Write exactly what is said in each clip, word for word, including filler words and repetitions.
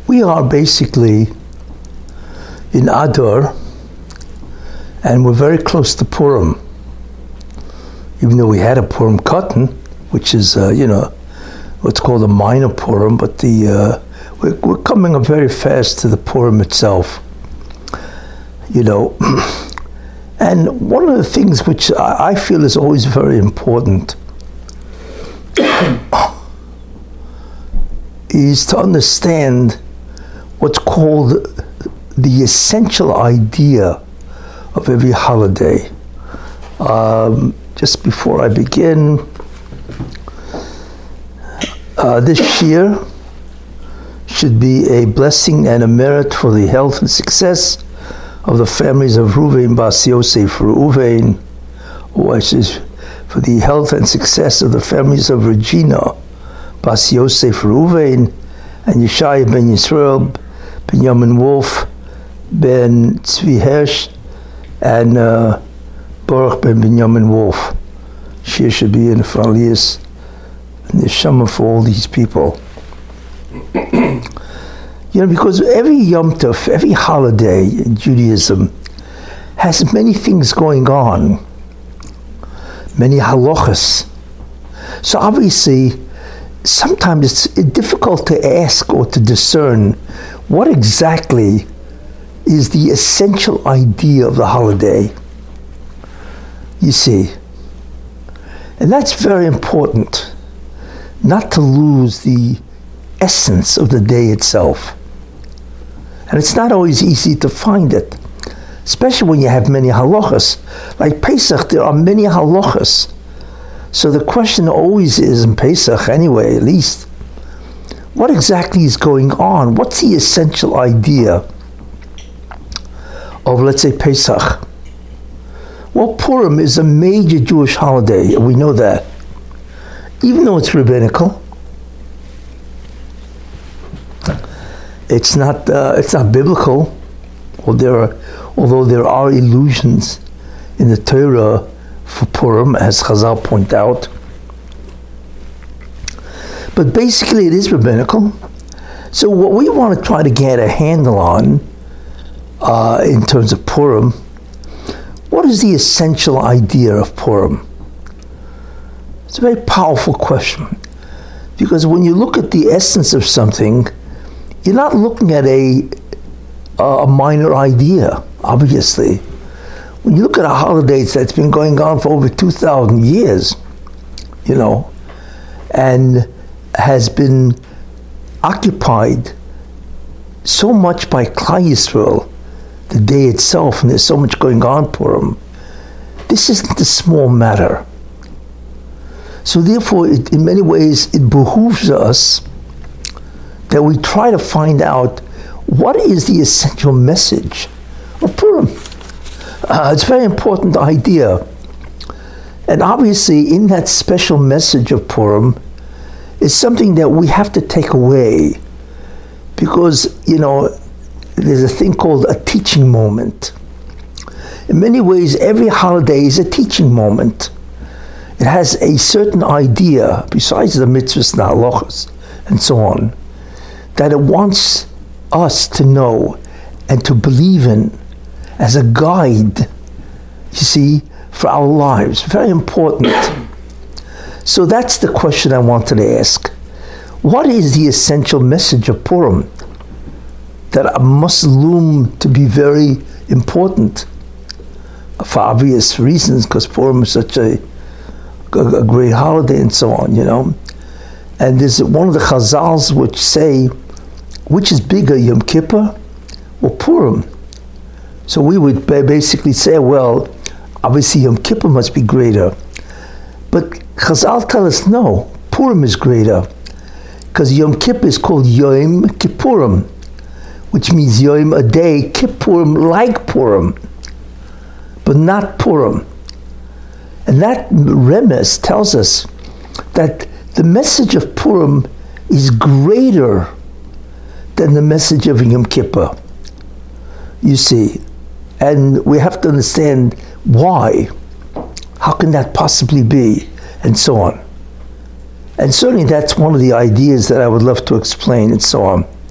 We are basically in Adar, and we're very close to Purim. Even though we had a Purim Katan, which is, uh, you know, what's called a minor Purim, but the uh, we're, we're coming up very fast to the Purim itself. You know, and one of the things which I, I feel is always very important is to understand what's called the essential idea of every holiday. Um, just before I begin, uh, this year should be a blessing and a merit for the health and success of the families of Ruvain Bas Yosef Reuven, or I says for the health and success of the families of Regina Bas Yosef Reuven and Yeshaya ben Yisrael ben Yamin Wolf ben Tzvi Hersh and uh, Baruch ben Binyamin Wolf. She should be in the Fralias and the Shema for all these people. You know, because every Yom Tov, every holiday in Judaism has many things going on, many halachas. So obviously, sometimes it's difficult to ask or to discern what exactly is the essential idea of the holiday. You see, and that's very important, not to lose the essence of the day itself. And it's not always easy to find it, especially when you have many halachas. Like Pesach, there are many halachas. So the question always is, in Pesach anyway, at least, what exactly is going on? What's the essential idea of, let's say, Pesach? Well, Purim is a major Jewish holiday, and we know that. Even though it's rabbinical, it's not uh, it's not biblical. Or there are, although there are illusions in the Torah for Purim, as Chazal point out. But basically it is rabbinical. So what we want to try to get a handle on uh, in terms of Purim, what is the essential idea of Purim? It's a very powerful question. Because when you look at the essence of something, you're not looking at a, a minor idea, obviously. When you look at a holiday that's been going on for over two thousand years, you know, and has been occupied so much by Klal Yisrael, the day itself, and there's so much going on for them, this isn't a small matter. So therefore, it, in many ways, it behooves us that we try to find out what is the essential message of Purim. Uh, it's a very important idea. And obviously, in that special message of Purim, is something that we have to take away. Because, you know, there's a thing called a teaching moment. In many ways, every holiday is a teaching moment. It has a certain idea, besides the mitzvahs and halachas and so on, that it wants us to know and to believe in as a guide, you see, for our lives. Very important. So that's the question I wanted to ask. What is the essential message of Purim that must loom to be very important for obvious reasons, because Purim is such a, a, a great holiday and so on, you know? And there's one of the Chazals which say, which is bigger, Yom Kippur or Purim? So we would basically say, well, obviously Yom Kippur must be greater. But Chazal tell us, no, Purim is greater. Because Yom Kippur is called Yom Kippurim, which means Yom, a day, Kippurim, like Purim, but not Purim. And that remes tells us that the message of Purim is greater than the message of Yom Kippur. You see, and we have to understand why. How can that possibly be? And so on. And certainly that's one of the ideas that I would love to explain and so on.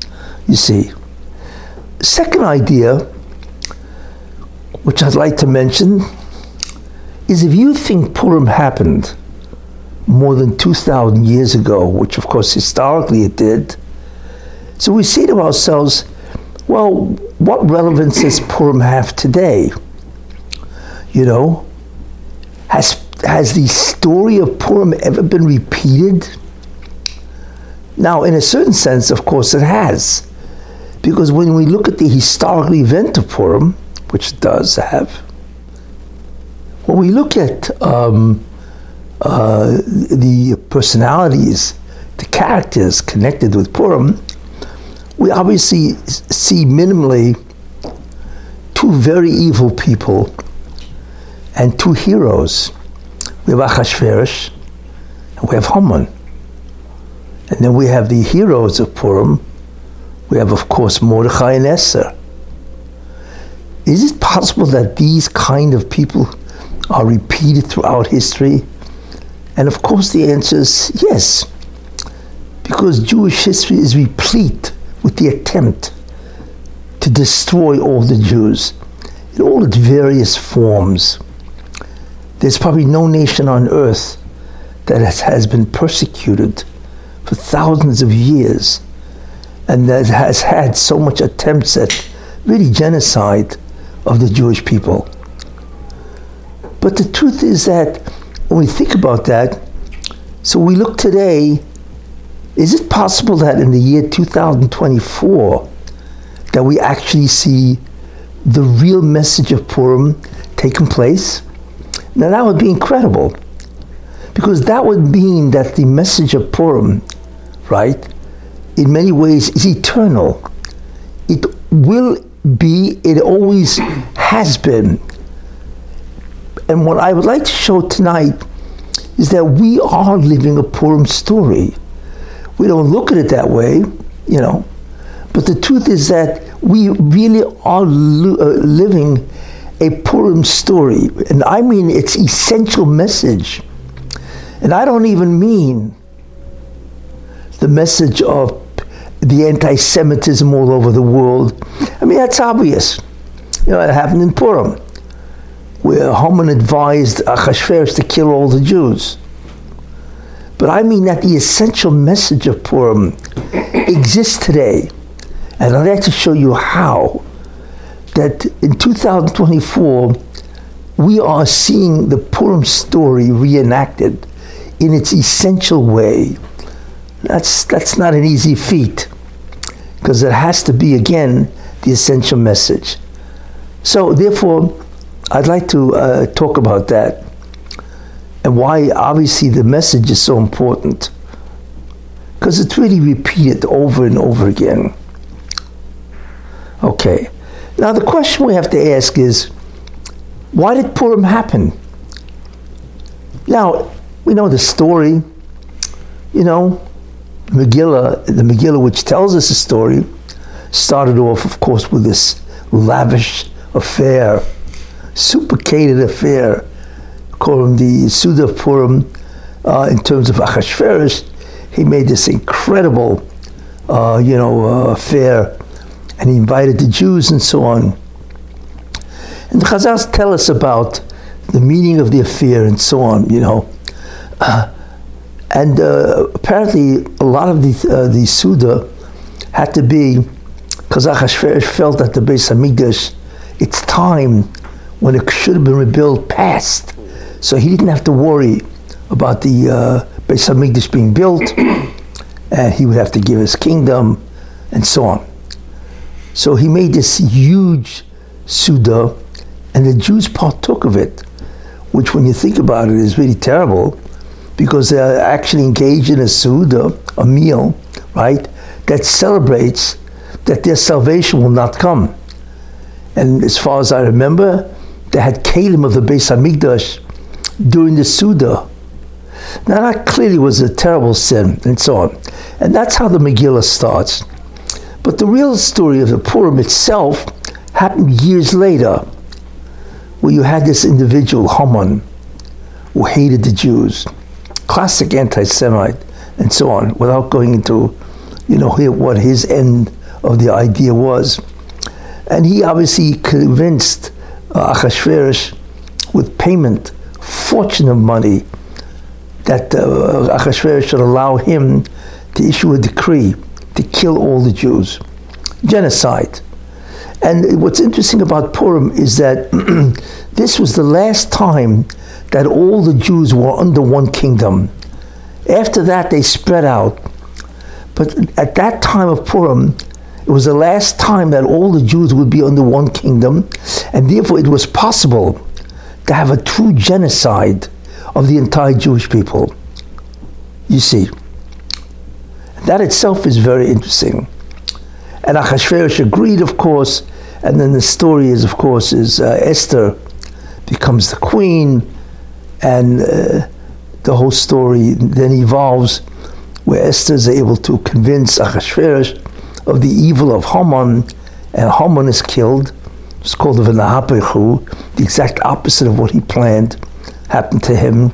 you see. Second idea, which I'd like to mention, is if you think Purim happened more than two thousand years ago, which of course historically it did, so we say to ourselves, well, what relevance does Purim have today? You know, has has the story of Purim ever been repeated? Now, in a certain sense, of course it has, because when we look at the historical event of Purim, which it does have, when we look at um, uh, the personalities, the characters connected with Purim, we obviously see minimally two very evil people and two heroes. We have Achashverosh and we have Haman. And then we have the heroes of Purim. We have, of course, Mordechai and Esther. Is it possible that these kind of people are repeated throughout history? And of course the answer is yes, because Jewish history is replete with the attempt to destroy all the Jews in all its various forms. There's probably no nation on earth that has, has been persecuted for thousands of years and that has had so much attempts at really genocide of the Jewish people. But the truth is that when we think about that, so we look today, is it possible that in the year two thousand twenty-four that we actually see the real message of Purim taking place? Now that would be incredible, because that would mean that the message of Purim, right, in many ways is eternal. It will be, it always has been. And what I would like to show tonight is that we are living a Purim story. We don't look at it that way, you know, but the truth is that we really are li- uh, living a Purim story. And I mean its essential message. And I don't even mean the message of the anti-Semitism all over the world. I mean, that's obvious. You know, it happened in Purim, where Haman advised Achashverosh to kill all the Jews. But I mean that the essential message of Purim exists today. And I'd like to show you how that in two thousand twenty-four, we are seeing the Purim story reenacted in its essential way. That's, that's not an easy feat, because it has to be, again, the essential message. So therefore, I'd like to uh, talk about that and why obviously the message is so important, because it's really repeated over and over again. Okay, now the question we have to ask is, why did Purim happen? Now, we know the story, you know, Megillah, the Megillah which tells us the story, started off, of course, with this lavish affair, supercated affair, called the Suda of Purim. Uh, in terms of Achashverosh, he made this incredible, uh, you know, uh, affair, and he invited the Jews and so on. And the Chazals tell us about the meaning of the affair and so on, you know. Uh, and uh, apparently, a lot of the uh, the Suda had to be, because Achashverosh felt that the Beis Hamikdash, its time when it should have been rebuilt, passed. So he didn't have to worry about the uh, Beis Hamikdash being built, and he would have to give his kingdom, and so on. So he made this huge Suda, and the Jews partook of it, which when you think about it is really terrible, because they're actually engaged in a Suda, a meal, right, that celebrates that their salvation will not come. And as far as I remember, they had Kalim of the Beis Hamikdash during the Suda. Now that clearly was a terrible sin, and so on. And that's how the Megillah starts. But the real story of the Purim itself happened years later, where you had this individual, Haman, who hated the Jews, classic anti-Semite, and so on, without going into, you know, what his end of the idea was. And he obviously convinced uh, Achashverosh with payment, fortune of money, that uh, Achashverosh should allow him to issue a decree to kill all the Jews. Genocide. And what's interesting about Purim is that this was the last time that all the Jews were under one kingdom. After that, they spread out. But at that time of Purim, it was the last time that all the Jews would be under one kingdom, and therefore it was possible to have a true genocide of the entire Jewish people. You see, that itself is very interesting. And Achashverosh agreed, of course, and then the story is, of course, is uh, Esther becomes the queen, and uh, the whole story then evolves where Esther is able to convince Achashverosh of the evil of Haman, and Haman is killed. It's called the V'nahapechu, the exact opposite of what he planned happened to him.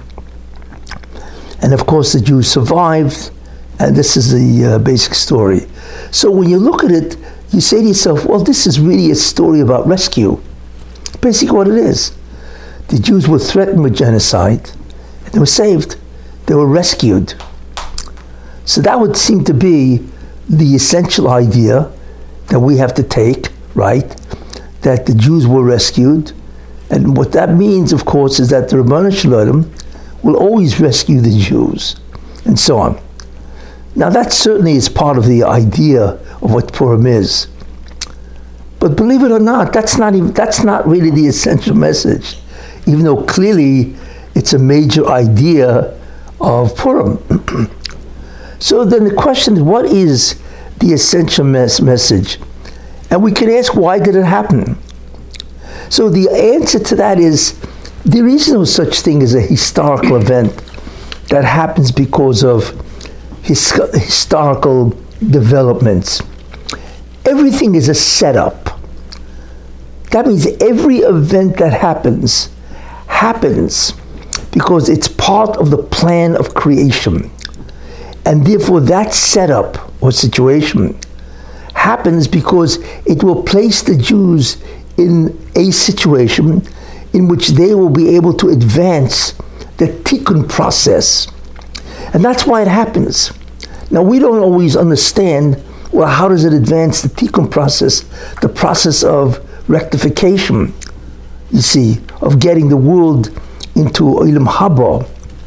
And of course the Jews survived, and this is the uh, basic story. So when you look at it, you say to yourself, well, this is really a story about rescue. Basically what it is. The Jews were threatened with genocide, and they were saved. They were rescued. So that would seem to be the essential idea that we have to take, right? That the Jews were rescued. And what that means, of course, is that the Ribono Shel Olam will always rescue the Jews, and so on. Now that certainly is part of the idea of what Purim is. But believe it or not, that's not even, that's not really the essential message, even though clearly it's a major idea of Purim. So then the question is, what is the essential mes- message? And we can ask, why did it happen? So the answer to that is, there is no such thing as a historical event that happens because of his, historical developments. Everything is a setup. That means every event that happens, happens because it's part of the plan of creation. And therefore that setup or situation happens because it will place the Jews in a situation in which they will be able to advance the tikkun process. And that's why it happens. Now we don't always understand, well, how does it advance the tikkun process, the process of rectification, you see, of getting the world into Olam Haba.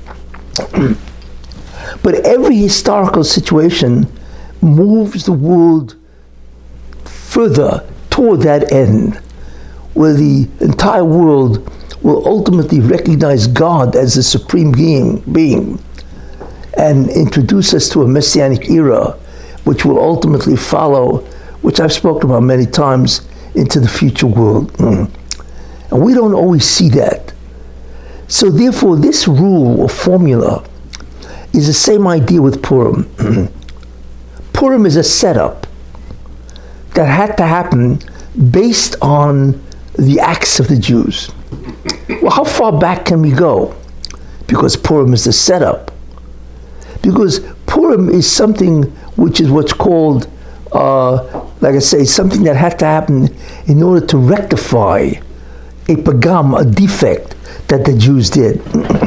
But every historical situation moves the world further toward that end, where the entire world will ultimately recognize God as the supreme being, being and introduce us to a messianic era, which will ultimately follow, which I've spoken about many times, into the future world. Mm. And we don't always see that. So therefore, this rule or formula is the same idea with Purim. Purim is a setup that had to happen based on the acts of the Jews. Well, how far back can we go? Because Purim is the setup. Because Purim is something which is what's called, uh, like I say, something that had to happen in order to rectify a pagam, a defect that the Jews did.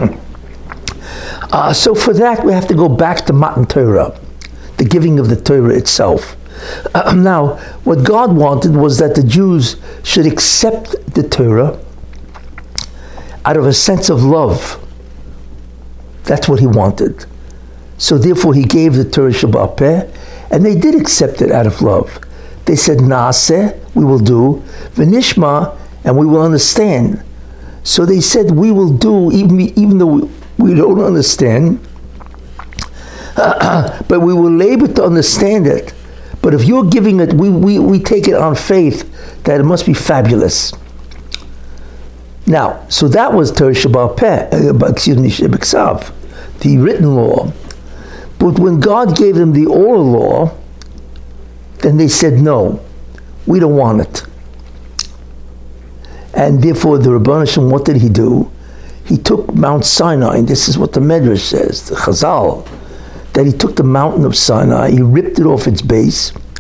uh, so for that, we have to go back to Matan Torah, the giving of the Torah itself. Uh, now, what God wanted was that the Jews should accept the Torah out of a sense of love. That's what he wanted. So therefore he gave the Torah Sheba'al Peh, and they did accept it out of love. They said, Naaseh, we will do, V'nishma, and we will understand. So they said, we will do, even, even though we, we don't understand, uh, but we will labor to understand it. But if you're giving it, we, we, we take it on faith that it must be fabulous. Now, so that was Torah Sheba'al Peh, uh, excuse me, Shebiksav, the written law. But when God gave them the oral law, then they said, no, we don't want it. And therefore the Ribono Shel Olam, what did he do? He took Mount Sinai, and this is what the Medrash says, the Chazal, that he took the mountain of Sinai, he ripped it off its base,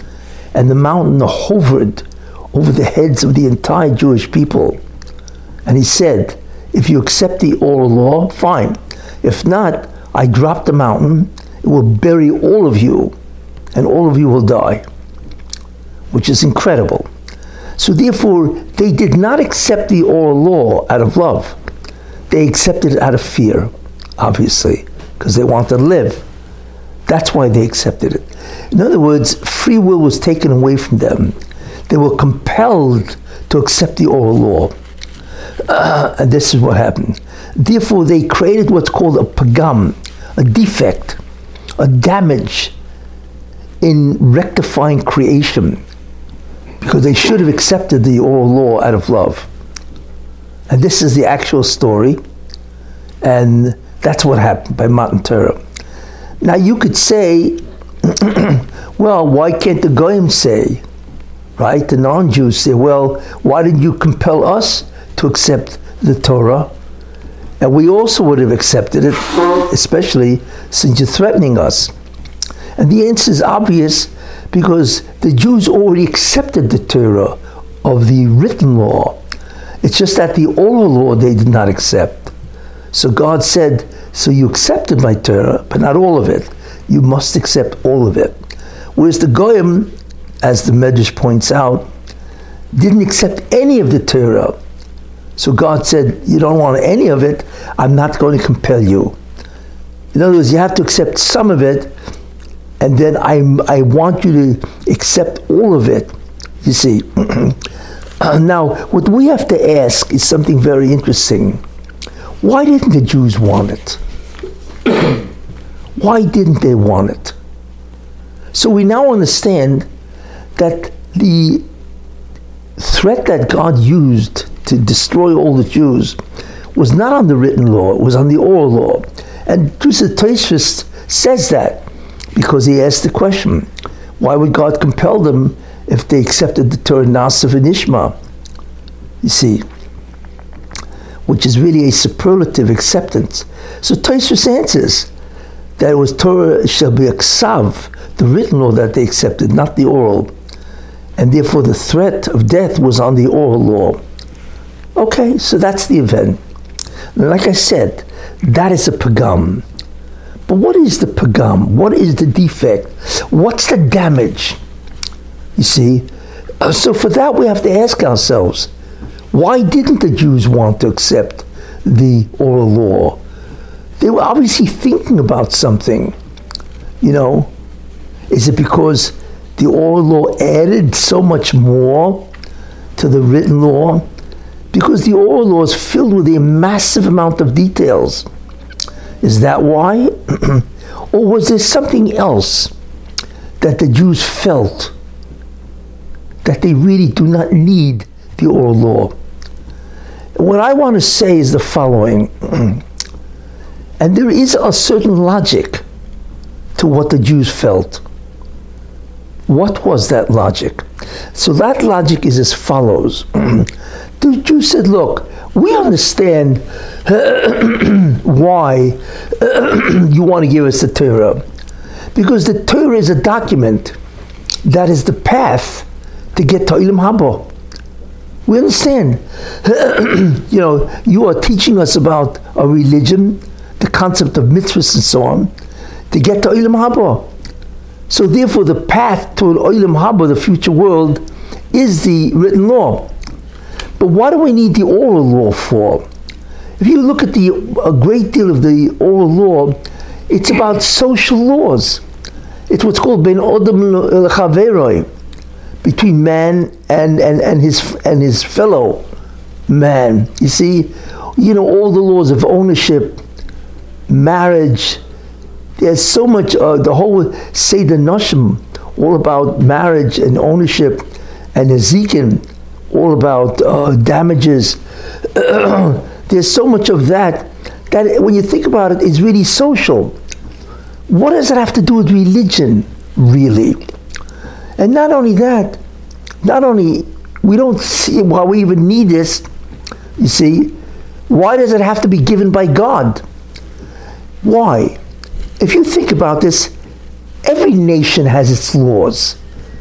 and the mountain hovered over the heads of the entire Jewish people. And he said, if you accept the oral law, fine. If not, I drop the mountain, it will bury all of you, and all of you will die. Which is incredible. So therefore, they did not accept the oral law out of love. They accepted it out of fear, obviously, because they wanted to live. That's why they accepted it. In other words, free will was taken away from them. They were compelled to accept the oral law. Uh, and this is what happened. Therefore, they created what's called a pagam, a defect, a damage in rectifying creation, because they should have accepted the oral law out of love. And this is the actual story, and that's what happened by Matan Torah. Now you could say, well, why can't the Goyim say, right? The non-Jews say, well, why didn't you compel us to accept the Torah? And we also would have accepted it, especially since you're threatening us. And the answer is obvious, because the Jews already accepted the Torah of the written law. It's just that the oral law they did not accept. So God said, so you accepted my Torah, but not all of it. You must accept all of it. Whereas the Goyim, as the Medrash points out, didn't accept any of the Torah. So God said, you don't want any of it, I'm not going to compel you. In other words, you have to accept some of it, and then I, I want you to accept all of it, you see. uh, now, what we have to ask is something very interesting. Why didn't the Jews want it? Why didn't they want it? So we now understand that the threat that God used to destroy all the Jews was not on the written law, it was on the oral law. And Tosfos says that because he asked the question, why would God compel them if they accepted the Torah Na'aseh v'Nishma? You see, which is really a superlative acceptance. So Tosfos answers that it was Torah shall be aksav, the written law that they accepted, not the oral. And therefore the threat of death was on the oral law. Okay, so that's the event. Like I said, that is a pagam. But what is the pagam? What is the defect? What's the damage? You see? Uh, so for that we have to ask ourselves, why didn't the Jews want to accept the oral law? They were obviously thinking about something. You know, is it because the oral law added so much more to the written law? Because the oral law is filled with a massive amount of details. Is that why? Or was there something else that the Jews felt that they really do not need the oral law? What I want to say is the following, and there is a certain logic to what the Jews felt. What was that logic? So that logic is as follows. The Jews said, look, we understand why you want to give us the Torah. Because the Torah is a document that is the path to get to Olam Haba. We understand. You know, you are teaching us about a religion, the concept of mitzvahs and so on, to get to Olam Haba. So therefore the path to Olam Haba, the future world, is the written law. But what do we need the oral law for? If you look at the a great deal of the oral law, it's about social laws. It's what's called ben odom lechaveroi, between man and, and, and his and his fellow man. You see, you know, all the laws of ownership, marriage. There's so much, uh, the whole Seder Noshim, all about marriage and ownership, and Ezekiel, all about uh, damages. There's so much of that, that when you think about it, it's really social. What does it have to do with religion, really? And not only that, not only, we don't see why we even need this, you see, why does it have to be given by God? Why? If you think about this, every nation has its laws.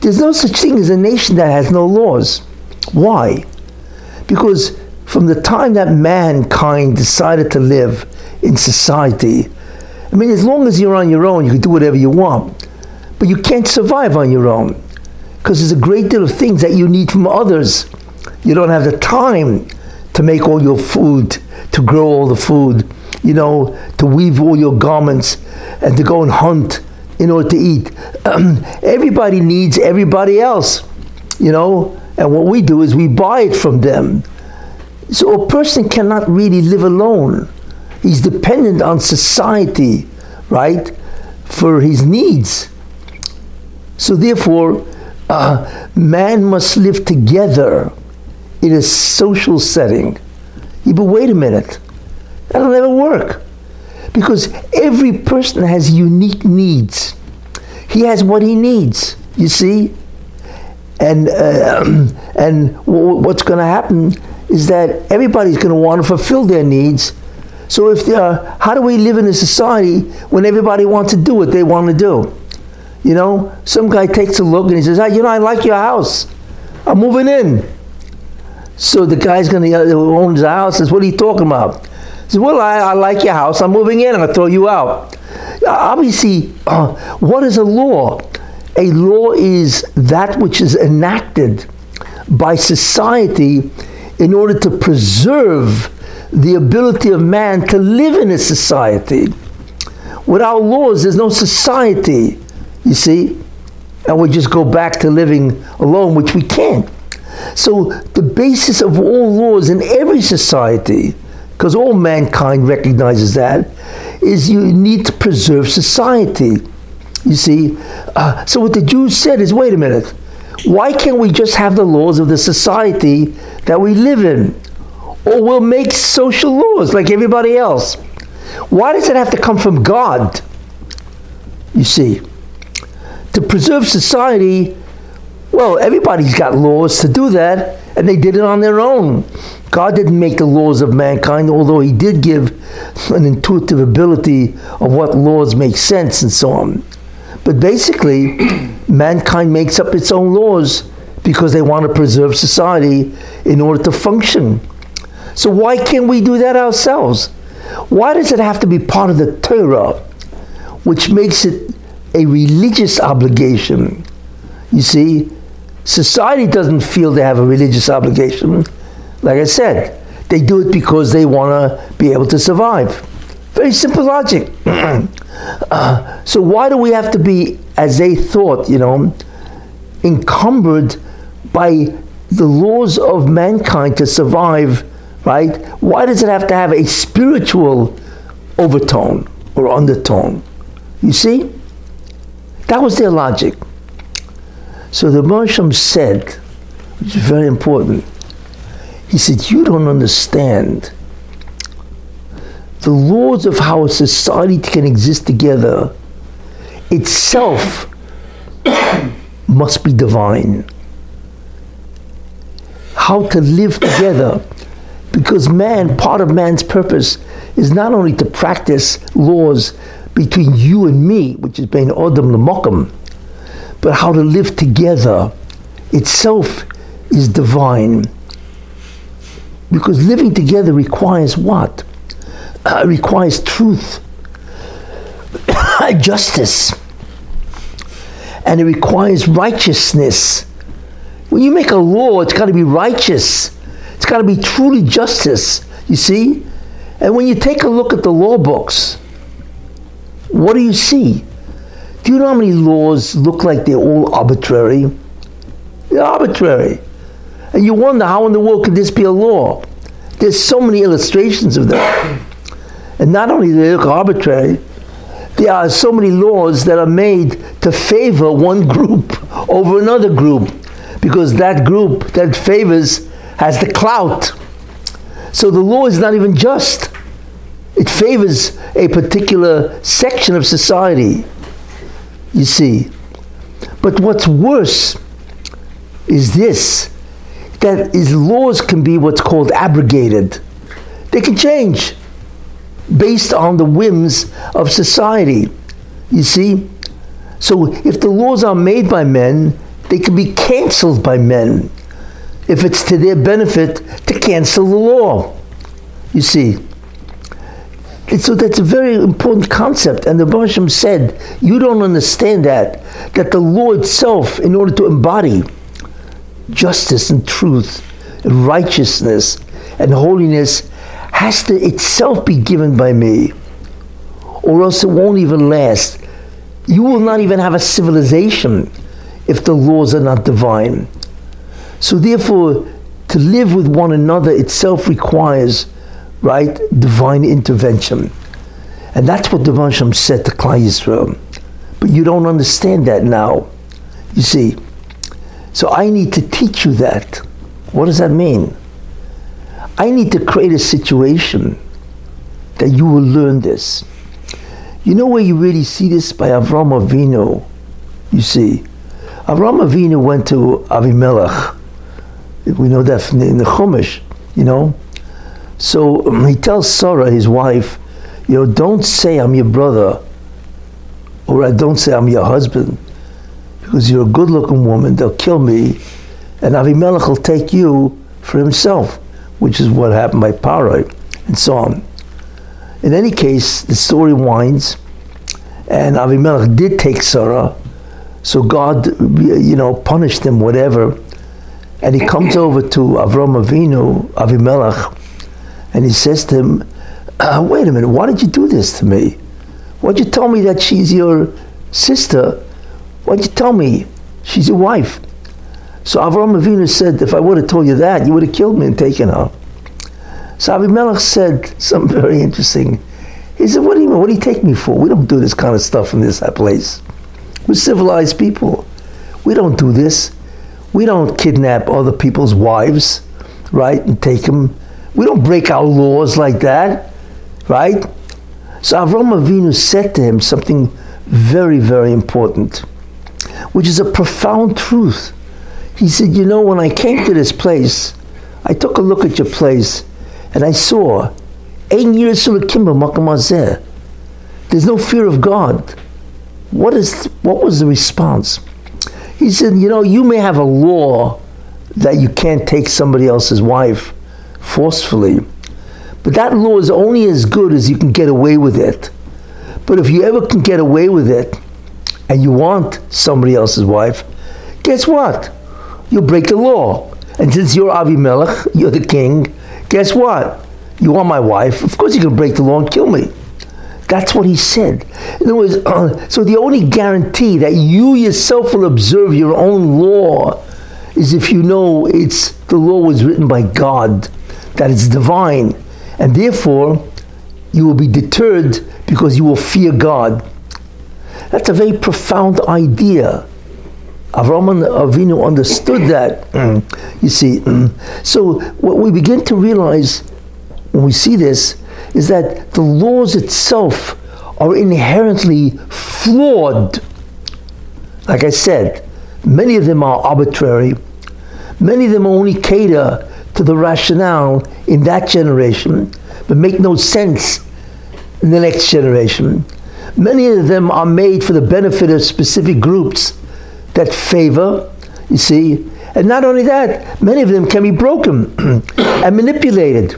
There's no such thing as a nation that has no laws. Why? Because from the time that mankind decided to live in society, I mean, as long as you're on your own, you can do whatever you want. But you can't survive on your own, because there's a great deal of things that you need from others. You don't have the time to make all your food, to grow all the food, you know, to weave all your garments, and to go and hunt in order to eat. Um, everybody needs everybody else, you know, and what we do is we buy it from them. So a person cannot really live alone. He's dependent on society, right, for his needs. So therefore, uh, man must live together in a social setting. Yeah, but wait a minute, that'll never work, because every person has unique needs. He has what he needs, you see, and uh, and w- what's going to happen is that everybody's going to want to fulfill their needs. So if they are, how do we live in a society when everybody wants to do what they want to do? You know, some guy takes a look and he says, "Ah, you know, I like your house. I'm moving in." So the guy's going to, who owns the house, says, "What are you talking about?" He says, "Well, I, I like your house. I'm moving in. I'm going to throw you out." Obviously, uh, what is a law? A law is that which is enacted by society in order to preserve the ability of man to live in a society. Without laws, there's no society, you see? And we just go back to living alone, which we can't. So the basis of all laws in every society, because all mankind recognizes that, is you need to preserve society. You see? Uh, so what the Jews said is, wait a minute, why can't we just have the laws of the society that we live in? Or we'll make social laws like everybody else. Why does it have to come from God? You see? To preserve society, well, everybody's got laws to do that, and they did it on their own. God didn't make the laws of mankind, although he did give an intuitive ability of what laws make sense and so on. But basically, mankind makes up its own laws because they want to preserve society in order to function. So why can't we do that ourselves? Why does it have to be part of the Torah, which makes it a religious obligation? You see, society doesn't feel they have a religious obligation. Like I said, they do it because they want to be able to survive. Very simple logic. uh, so why do we have to be, as they thought, you know, encumbered by the laws of mankind to survive, right? Why does it have to have a spiritual overtone or undertone? You see? That was their logic. So the Moshe said, which is very important, he said, you don't understand. The laws of how a society can exist together itself must be divine. How to live together, because man, part of man's purpose is not only to practice laws between you and me, which is bein Adam l'mokum, but how to live together itself is divine. Because living together requires what? Uh, requires truth, justice, and it requires righteousness. When you make a law, it's got to be righteous. It's got to be truly justice, you see? And when you take a look at the law books, what do you see? Do you know how many laws look like they're all arbitrary? They're arbitrary. And you wonder, how in the world could this be a law? There's so many illustrations of that. And not only do they look arbitrary, there are so many laws that are made to favor one group over another group, because that group that favors has the clout. So the law is not even just. It favors a particular section of society, you see. But what's worse is this, that is, laws can be what's called abrogated. They can change based on the whims of society, you see. So if the laws are made by men, they can be canceled by men if it's to their benefit to cancel the law. You see. And so that's a very important concept. And the Baruch Hashem said, you don't understand that, that the law itself, in order to embody justice and truth and righteousness and holiness, has to itself be given by me, or else it won't even last. You will not even have a civilization if the laws are not divine. So therefore, to live with one another itself requires, right, divine intervention. And that's what the Baruch Hashem said to Klal Yisrael. But you don't understand that now. You see. So I need to teach you that. What does that mean? I need to create a situation that you will learn this. You know where you really see this? By Avraham Avinu. You see. Avraham Avinu went to Avimelech. We know that from the, in the Chumash, you know. So um, he tells Sarah, his wife, you know, don't say I'm your brother, or don't say I'm your husband, because you're a good-looking woman, they'll kill me, and Avimelech will take you for himself, which is what happened by Parai, and so on. In any case, the story winds, and Avimelech did take Sarah, so God, you know, punished him, whatever, and he comes over to Avraham Avinu, Avimelech, and he says to him, uh, wait a minute, why did you do this to me? Why'd you tell me that she's your sister? Why'd you tell me she's your wife? So Avraham Avinu said, if I would have told you that, you would have killed me and taken her. So Avimelech said something very interesting. He said, what do you mean? What do you take me for? We don't do this kind of stuff in this place. We're civilized people. We don't do this. We don't kidnap other people's wives, right, and take them. We don't break our laws like that, right? So Avraham Avinu said to him something very, very important, which is a profound truth. He said, you know, when I came to this place, I took a look at your place, and I saw, Ein Yirah Elokim b'makom hazeh. There's no fear of God. What is? What was the response? He said, you know, you may have a law that you can't take somebody else's wife forcefully, but that law is only as good as you can get away with it. But if you ever can get away with it, and you want somebody else's wife, guess what? You'll break the law. And since you're Avimelech, you're the king, guess what? You want my wife, of course you're going to break the law and kill me. That's what he said. In other words, uh, so the only guarantee that you yourself will observe your own law is if you know it's the law was written by God, that it's divine, and therefore you will be deterred because you will fear God. That's a very profound idea. Avraham Avinu understood that. You see, so what we begin to realize when we see this is that the laws itself are inherently flawed. Like I said, many of them are arbitrary. Many of them only cater to the rationale in that generation, but make no sense in the next generation. Many of them are made for the benefit of specific groups that favor, you see. And not only that, many of them can be broken and manipulated.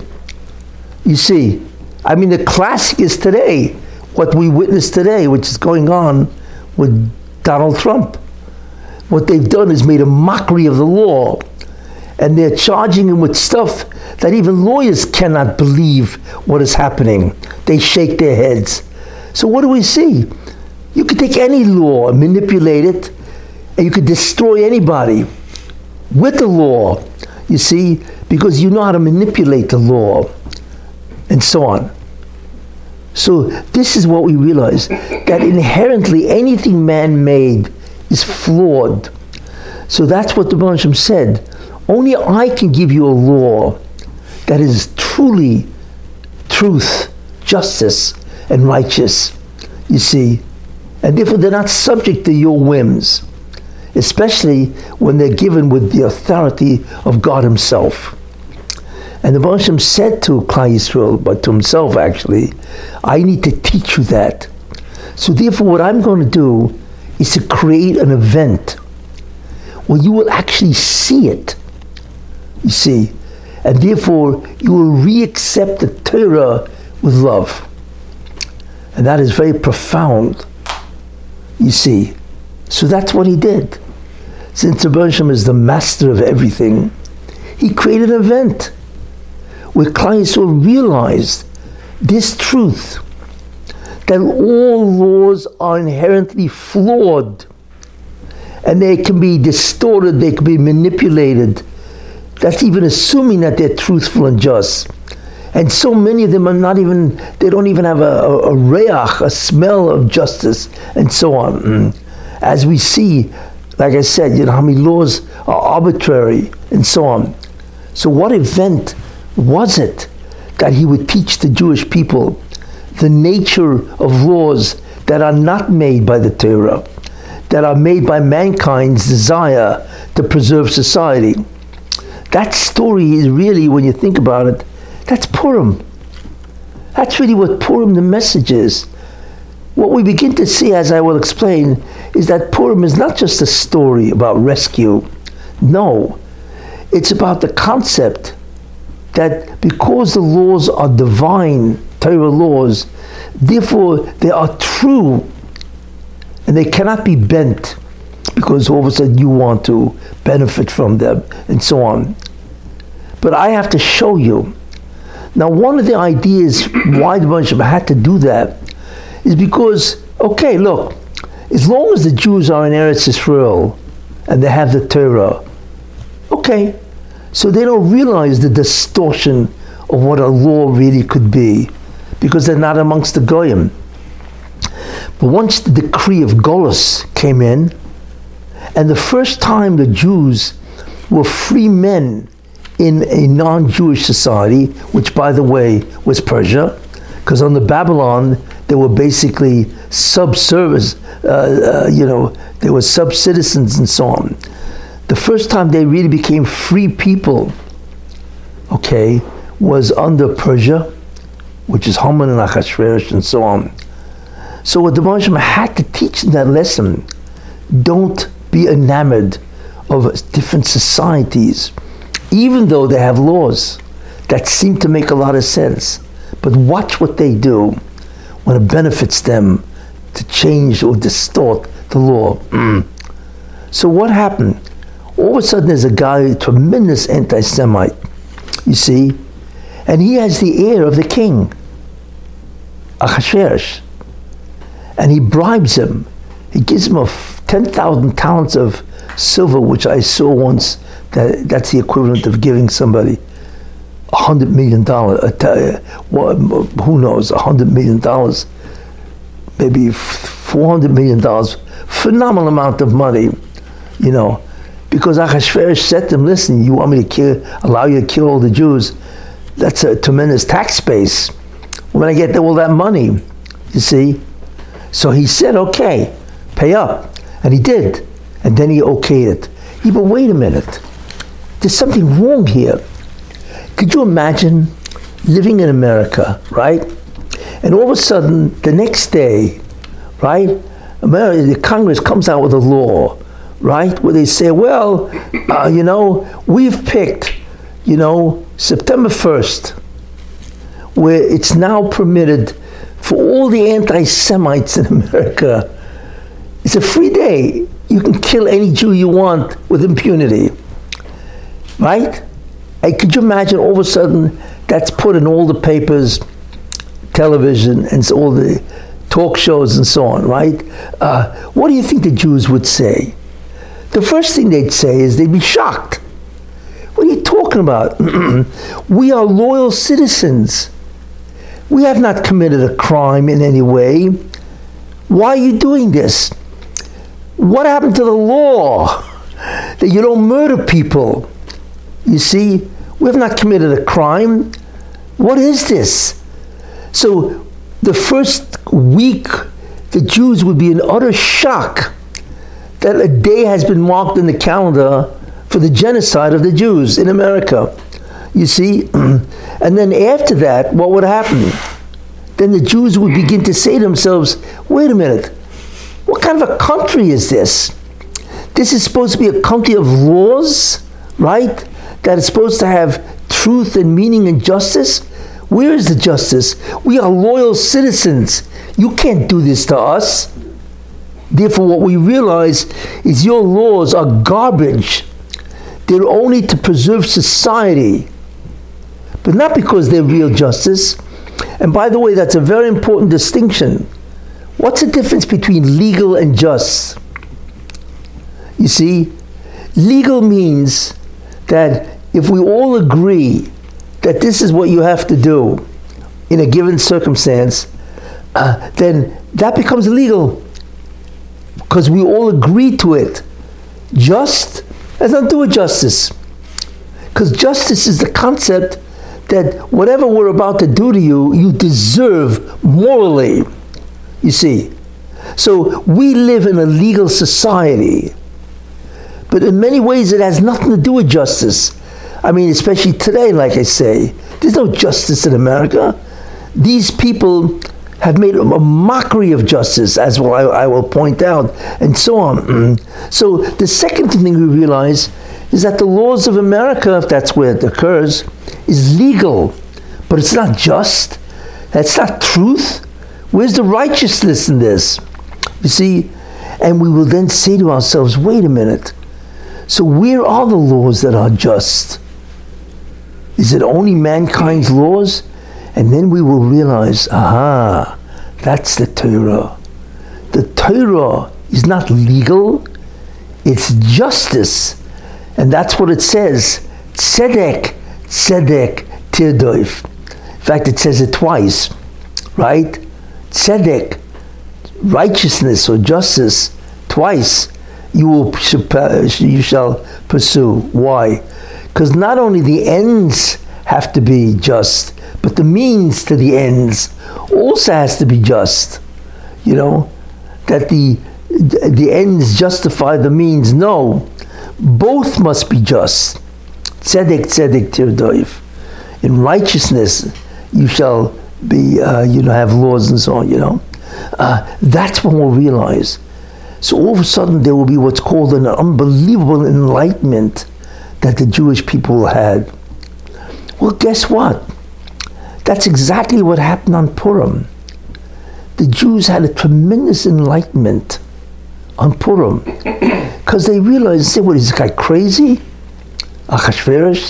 You see, I mean, the classic is today, what we witness today, which is going on with Donald Trump. What they've done is made a mockery of the law, and they're charging him with stuff that even lawyers cannot believe what is happening. They shake their heads. So what do we see? You could take any law and manipulate it, and you could destroy anybody with the law, you see, because you know how to manipulate the law, and so on. So this is what we realize, that inherently anything man-made is flawed. So that's what the Baruch Hashem said. Only I can give you a law that is truly truth, justice, and righteous, you see. And therefore they're not subject to your whims, especially when they're given with the authority of God himself. And the Baruch Hashem said to Klal Yisrael, but to himself actually, I need to teach you that. So therefore what I'm going to do is to create an event well, you will actually see it. You see, and therefore you will re-accept the Torah with love. And that is very profound, you see. So that's what he did. Since Rebbe Shem is the master of everything, he created an event where Klal Yisrael realized this truth, that all laws are inherently flawed, and they can be distorted, they can be manipulated. That's even assuming that they're truthful and just. And so many of them are not even, they don't even have a, a, a reach, a smell of justice, and so on. As we see, like I said, you know, how many laws are arbitrary, and so on. So what event was it that he would teach the Jewish people the nature of laws that are not made by the Torah, that are made by mankind's desire to preserve society? That story is really, when you think about it, that's Purim. That's really what Purim, the message is. What we begin to see, as I will explain, is that Purim is not just a story about rescue. No, it's about the concept that because the laws are divine, Torah laws, therefore they are true, and they cannot be bent because all of a sudden you want to benefit from them, and so on. But I have to show you. Now, one of the ideas why the Rebbe Shem had to do that is because, okay, look, as long as the Jews are in Eretz Yisrael and they have the Torah, okay, so they don't realize the distortion of what a law really could be because they're not amongst the Goyim. But once the decree of Golus came in, and the first time the Jews were free men in a non-Jewish society, which by the way was Persia, because under Babylon they were basically sub-service, uh, uh, you know, they were sub-citizens and so on. The first time they really became free people, okay, was under Persia, which is Haman and Achashverosh and so on. So what the Rebbe Shem had to teach them that lesson: don't be enamored of different societies, even though they have laws that seem to make a lot of sense. But watch what they do when it benefits them to change or distort the law. Mm. So what happened? All of a sudden there's a guy, a tremendous anti-Semite, you see, and he has the ear of the king, Achashverosh, and he bribes him. He gives him a ten thousand talents of silver, which I saw once, that that's the equivalent of giving somebody a hundred million dollars. Uh, who knows? A hundred million dollars, maybe four hundred million dollars. Phenomenal amount of money, you know, because Achashverosh said to him, "Listen, you want me to kill, allow you to kill all the Jews? That's a tremendous tax base. When I get all that money, you see." So he said, "Okay, pay up," and he did, and then he okayed it. Yeah, but wait a minute. There's something wrong here. Could you imagine living in America, right? And all of a sudden, the next day, right, America, the Congress comes out with a law, right, where they say, well, uh, you know, we've picked, you know, September first, where it's now permitted for all the anti-Semites in America. It's a free day. You can kill any Jew you want with impunity, right? And could you imagine all of a sudden that's put in all the papers, television, and all the talk shows and so on, right? Uh, what do you think the Jews would say? The first thing they'd say is they'd be shocked. What are you talking about? We are loyal citizens. We have not committed a crime in any way. Why are you doing this? What happened to the law that you don't murder people? You see, we have not committed a crime. What is this? So the first week, the Jews would be in utter shock that a day has been marked in the calendar for the genocide of the Jews in America. You see? And then after that, what would happen? Then the Jews would begin to say to themselves, wait a minute, what kind of a country is this? This is supposed to be a country of laws, right? That is supposed to have truth and meaning and justice. Where is the justice? We are loyal citizens. You can't do this to us. Therefore, what we realize is your laws are garbage. They're only to preserve society, but not because they're real justice. And by the way, that's a very important distinction. What's the difference between legal and just? You see, legal means that if we all agree that this is what you have to do in a given circumstance, uh, then that becomes legal because we all agree to it. Just has nothing to do with justice, because justice is the concept that whatever we're about to do to you, you deserve morally. You see, so we live in a legal society, but in many ways it has nothing to do with justice. I mean, especially today, like I say, there's no justice in America. These people have made a mockery of justice, as well I, I will point out, and so on. So the second thing we realize is that the laws of America, if that's where it occurs, is legal, but it's not just. That's not truth. Where's the righteousness in this? You see, and we will then say to ourselves, wait a minute, so where are the laws that are just? Is it only mankind's laws? And then we will realize, aha, that's the Torah. The Torah is not legal, it's justice. And that's what it says, tzedek, tzedek, tirdoif. In fact, it says it twice, right? Tzedek, righteousness or justice, twice you will you shall pursue. Why? Because not only the ends have to be just, but the means to the ends also has to be just. You know, that the the ends justify the means. No, both must be just. Tzedek, tzedek, tirdoif. In righteousness, you shall be, uh, you know, have laws and so on. You know, uh, that's when we'll realize. So all of a sudden, there will be what's called an unbelievable enlightenment that the Jewish people had. Well, guess what? That's exactly what happened on Purim. The Jews had a tremendous enlightenment on Purim because they realized, say, what, is this guy crazy? Achashverosh?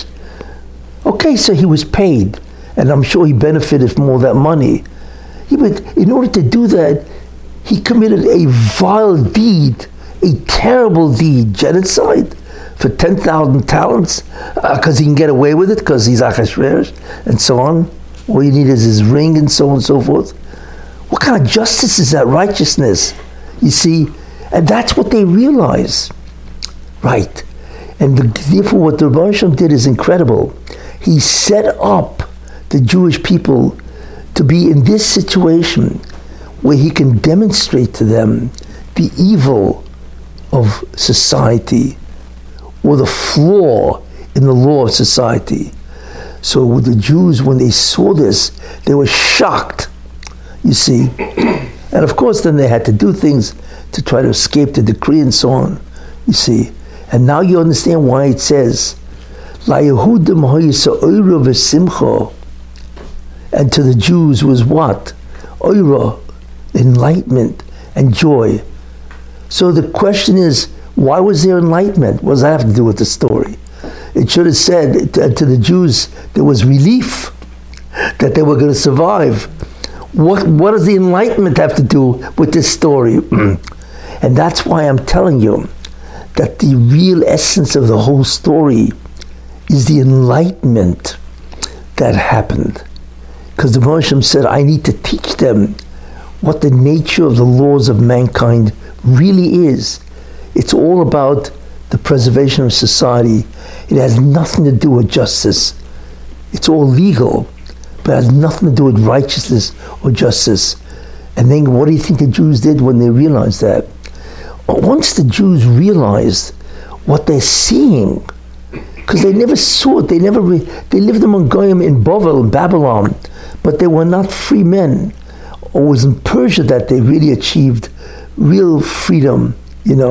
Okay, so he was paid, and I'm sure he benefited from all that money. Yeah, but in order to do that, he committed a vile deed, a terrible deed, genocide, for ten thousand talents, because uh, he can get away with it, because he's Achashverosh, and so on. All you need is his ring, and so on and so forth. What kind of justice is that? Righteousness, you see? And that's what they realize. Right. And the, therefore what the Rebbe Shalom did is incredible. He set up the Jewish people to be in this situation where he can demonstrate to them the evil of society or the flaw in the law of society. So with the Jews, when they saw this, they were shocked, you see. And of course, then they had to do things to try to escape the decree and so on, you see. And now you understand why it says, La Yehudim ha'yisa oira v'simcha. And to the Jews was what? Oira, enlightenment and joy. So the question is, why was there enlightenment? What does that have to do with the story? It should have said to, to the Jews there was relief that they were going to survive. What, what does the enlightenment have to do with this story? And that's why I'm telling you that the real essence of the whole story is the enlightenment that happened. Because the Rebbe said, I need to teach them what the nature of the laws of mankind really is. It's all about the preservation of society. It has nothing to do with justice. It's all legal, but it has nothing to do with righteousness or justice. And then what do you think the Jews did when they realized that? Once the Jews realized what they're seeing, because they never saw it, they never, re- they lived among Goyim in Bavel, in Babylon, but they were not free men. Or it was in Persia that they really achieved real freedom, you know,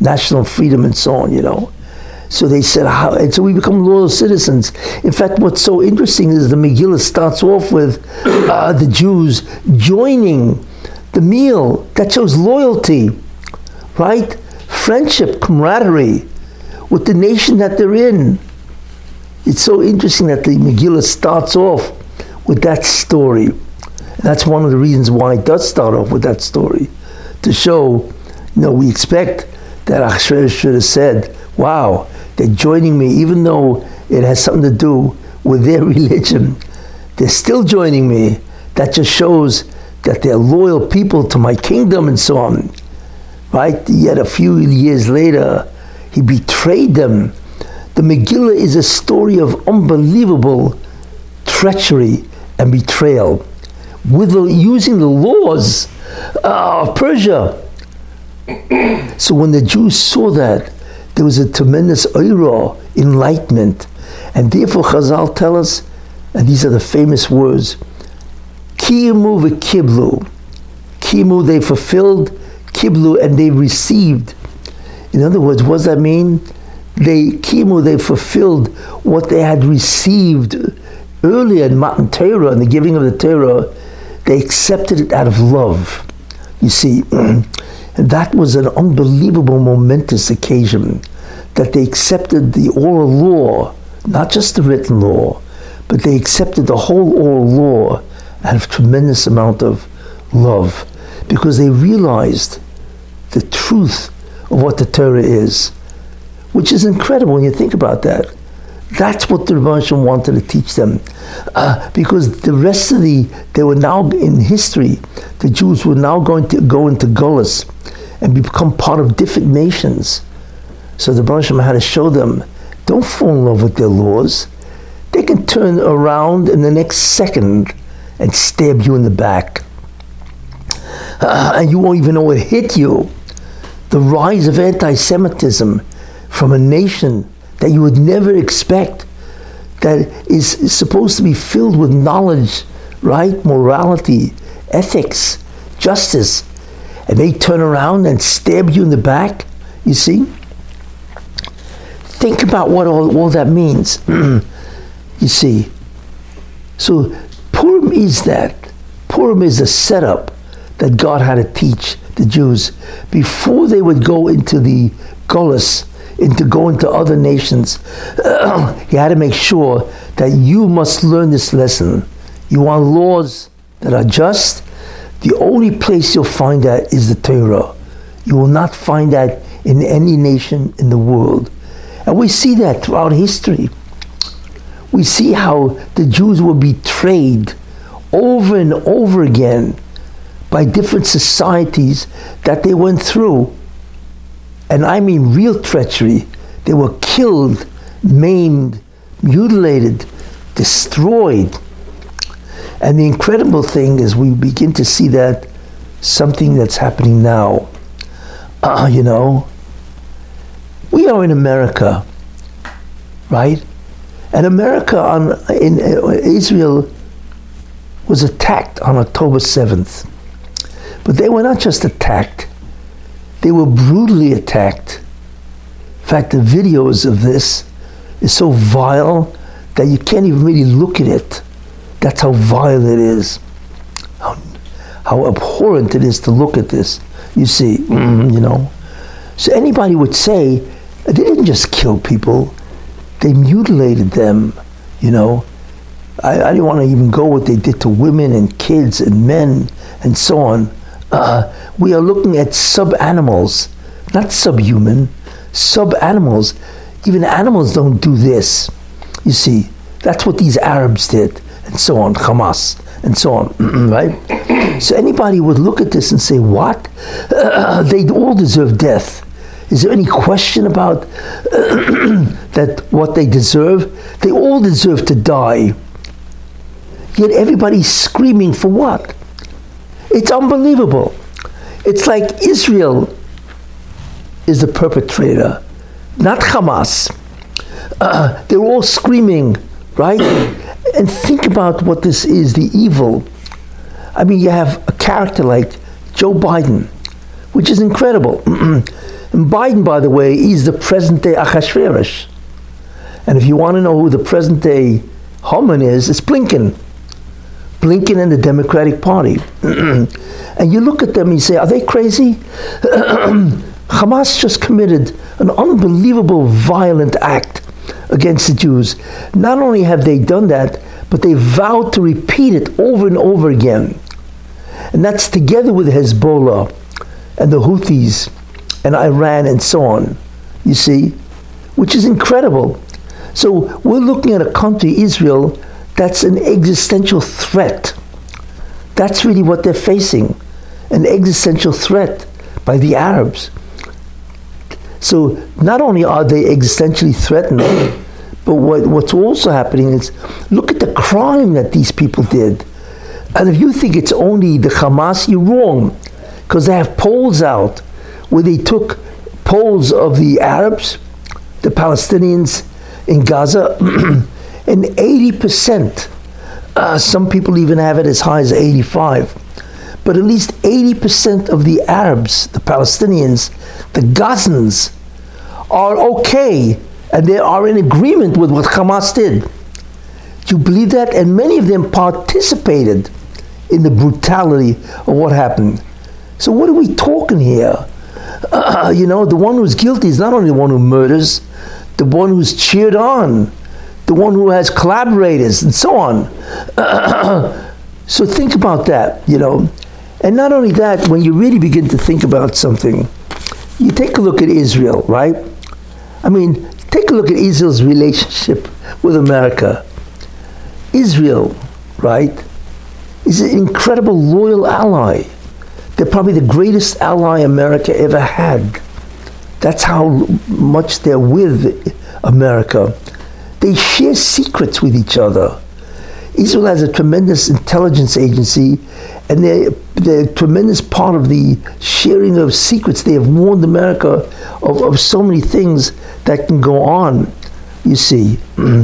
national freedom and so on, you know. So they said, how, and so we become loyal citizens. In fact, what's so interesting is the Megillah starts off with uh, the Jews joining the meal. That shows loyalty, right? Friendship, camaraderie with the nation that they're in. It's so interesting that the Megillah starts off with that story. And that's one of the reasons why it does start off with that story, to show, you know, we expect that Achashverosh should have said, wow, they're joining me, even though it has something to do with their religion. They're still joining me. That just shows that they're loyal people to my kingdom and so on. Right? Yet a few years later, he betrayed them. The Megillah is a story of unbelievable treachery and betrayal, with the, using the laws uh, of Persia. So when the Jews saw that, there was a tremendous oira, enlightenment. And therefore Chazal tell us, and these are the famous words, Kiyamu v'kiblu. Kiyamu, they fulfilled, kiblu, and they received. In other words, what does that mean? They, Kiyamu, they fulfilled what they had received earlier in Matan Torah, in the giving of the Torah. They accepted it out of love. You see, and that was an unbelievable, momentous occasion, that they accepted the oral law, not just the written law, but they accepted the whole oral law out of tremendous amount of love, because they realized the truth of what the Torah is, which is incredible when you think about that. That's what the Rebbe Hashem wanted to teach them, uh, because the rest of the, they were now in history, the Jews were now going to go into Golus and become part of different nations. So the Rebbe Hashem had to show them, don't fall in love with their laws. They can turn around in the next second and stab you in the back. Uh, and you won't even know it hit you. The rise of anti-Semitism from a nation that you would never expect, that is, is supposed to be filled with knowledge, right? Morality, ethics, justice. And they turn around and stab you in the back, you see? Think about what all, all that means, you see. So Purim is that. Purim is a setup that God had to teach the Jews before they would go into the Golus, into go into other nations. Uh, he had to make sure that you must learn this lesson. You want laws that are just. The only place you'll find that is the Torah. You will not find that in any nation in the world. And we see that throughout history. We see how the Jews were betrayed over and over again by different societies that they went through. And I mean real treachery. They were killed, maimed, mutilated, destroyed. And the incredible thing is we begin to see that something that's happening now. Uh, you know, we are in America, right? And America on in uh, Israel was attacked on October seventh. But they were not just attacked, they were brutally attacked. In fact, the videos of this is so vile that you can't even really look at it. That's how vile it is. How, how abhorrent it is to look at this. You see, mm, you know. So anybody would say, they didn't just kill people, they mutilated them, you know. I, I didn't want to even go what they did to women and kids and men and so on. Uh, we are looking at sub-animals, not subhuman, sub-animals. Even animals don't do this. You see, that's what these Arabs did, and so on, Hamas, and so on, right? So anybody would look at this and say, what? Uh, they all deserve death. Is there any question about that what they deserve? They all deserve to die. Yet everybody's screaming for what? It's unbelievable. It's like Israel is the perpetrator, not Hamas. Uh, they're all screaming, right? And think about what this is, the evil. I mean, you have a character like Joe Biden, which is incredible. And Biden, by the way, is the present-day Achashverosh. And if you want to know who the present-day Haman is, it's Blinken. Blinken and the Democratic Party. And you look at them and you say, are they crazy? Hamas just committed an unbelievable violent act against the Jews. Not only have they done that, but they vowed to repeat it over and over again. And that's together with Hezbollah and the Houthis and Iran and so on, you see, which is incredible. So we're looking at a country, Israel, that's an existential threat. That's really what they're facing, an existential threat by the Arabs. So not only are they existentially threatened, but what, what's also happening is, look at the crime that these people did. And if you think it's only the Hamas, you're wrong, because they have polls out where they took polls of the Arabs, the Palestinians in Gaza, and eighty percent, uh, some people even have it as high as eighty-five, but at least eighty percent of the Arabs, the Palestinians, the Gazans, are okay, and they are in agreement with what Hamas did. Do you believe that? And many of them participated in the brutality of what happened. So what are we talking here? Uh, you know, the one who's guilty is not only the one who murders, the one who's cheered on, the one who has collaborators, and so on. Uh, so think about that, you know. And not only that, when you really begin to think about something, you take a look at Israel, right? I mean, take a look at Israel's relationship with America. Israel, right, is an incredible loyal ally. They're probably the greatest ally America ever had. That's how much they're with America. They share secrets with each other. Israel has a tremendous intelligence agency, and they're, they're a tremendous part of the sharing of secrets. They have warned America of, of so many things that can go on, you see.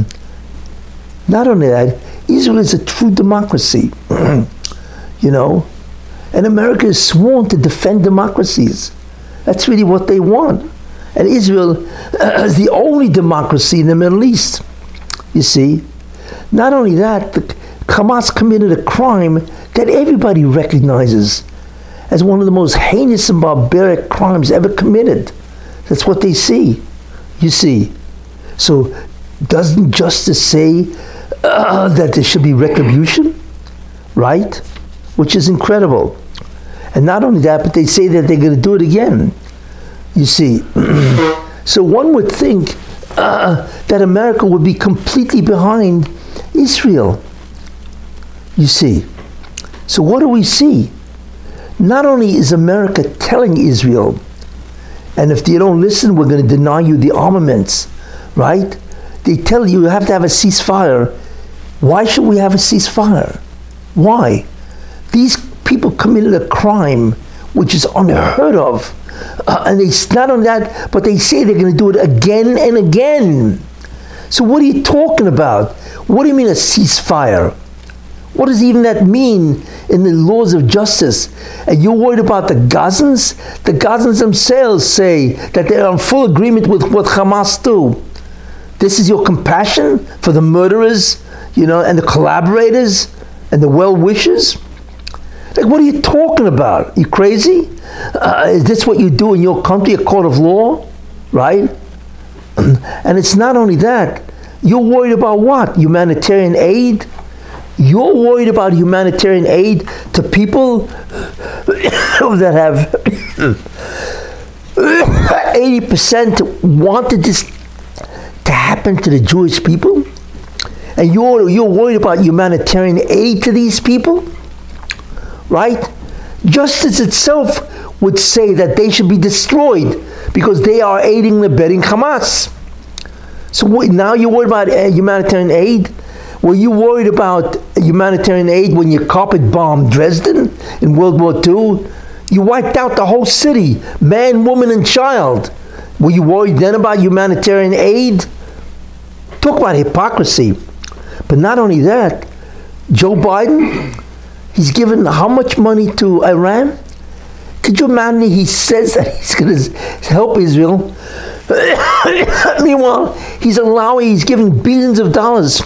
Not only that, Israel is a true democracy, you know, and America is sworn to defend democracies. That's really what they want. And Israel uh, is the only democracy in the Middle East, you see. Not only that, the Hamas committed a crime that everybody recognizes as one of the most heinous and barbaric crimes ever committed. That's what they see, you see. So doesn't justice say uh, that there should be retribution, right? Which is incredible. And not only that, but they say that they're going to do it again, you see. So one would think uh, that America would be completely behind Israel, you see. So what do we see? Not only is America telling Israel, and if you don't listen, we're going to deny you the armaments, right? They tell you you have to have a ceasefire. Why should we have a ceasefire? Why? These people committed a crime which is unheard of. Uh, and they, not only that, but they say they're going to do it again and again. So what are you talking about? What do you mean a ceasefire? What does even that mean in the laws of justice? And you're worried about the Gazans? The Gazans themselves say that they're in full agreement with what Hamas do. This is your compassion for the murderers, you know, and the collaborators and the well-wishers? Like, what are you talking about? You crazy? Uh, is this what you do in your country, a court of law? Right? And it's not only that. You're worried about what? Humanitarian aid? You're worried about humanitarian aid to people that have eighty percent wanted this to happen to the Jewish people? And you're, you're worried about humanitarian aid to these people? Right? Justice itself would say that they should be destroyed because they are aiding and abetting Hamas. So what, now you're worried about uh, humanitarian aid? Were you worried about humanitarian aid when you carpet bombed Dresden in World War Two? You wiped out the whole city, man, woman, and child. Were you worried then about humanitarian aid? Talk about hypocrisy. But not only that, Joe Biden, he's given how much money to Iran? Could you imagine he says that he's going to help Israel? Meanwhile, he's allowing, he's giving billions of dollars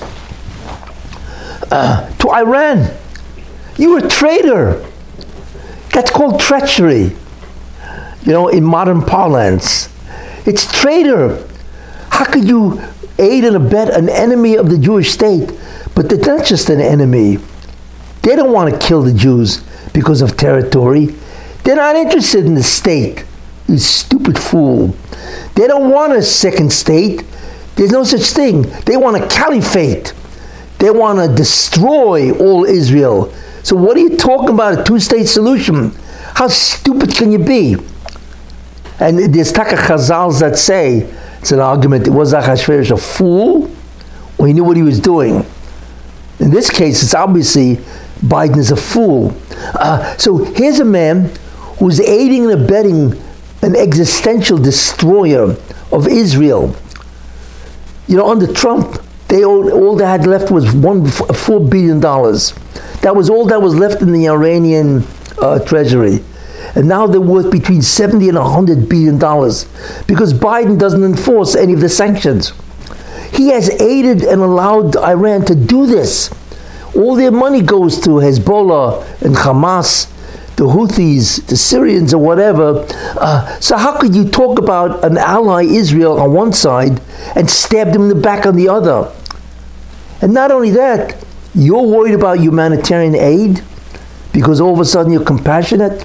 uh, to Iran. You're a traitor. That's called treachery. You know, in modern parlance. It's traitor. How could you aid and abet an enemy of the Jewish state? But they're not just an enemy. They don't want to kill the Jews because of territory. They're not interested in the state. You stupid fool. They don't want a second state. There's no such thing. They want a caliphate. They want to destroy all Israel. So what are you talking about, a two-state solution? How stupid can you be? And there's taka chazals that say, it's an argument, was Achashverosh a fool, or he knew what he was doing? In this case, it's obviously Biden is a fool. Uh, so here's a man who's aiding and abetting an existential destroyer of Israel. You know, under Trump, they all, all they had left was one four billion dollars. That was all that was left in the Iranian uh, treasury. And now they're worth between seventy and one hundred billion dollars because Biden doesn't enforce any of the sanctions. He has aided and allowed Iran to do this. All their money goes to Hezbollah and Hamas, the Houthis, the Syrians, or whatever. Uh, so how could you talk about an ally, Israel, on one side and stab them in the back on the other? And not only that, you're worried about humanitarian aid because all of a sudden you're compassionate?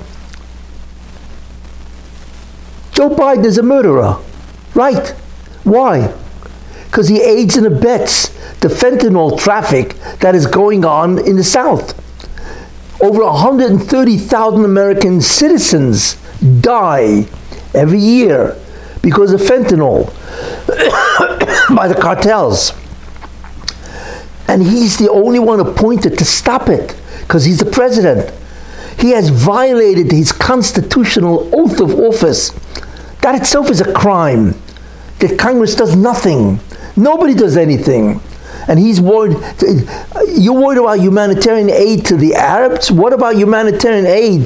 Joe Biden is a murderer, right? Why? Because he aids and abets the fentanyl traffic that is going on in the South. Over one hundred thirty thousand American citizens die every year because of fentanyl by the cartels. And he's the only one appointed to stop it because he's the president. He has violated his constitutional oath of office. That itself is a crime. That Congress does nothing. Nobody does anything. And he's worried. You're worried about humanitarian aid to the Arabs? What about humanitarian aid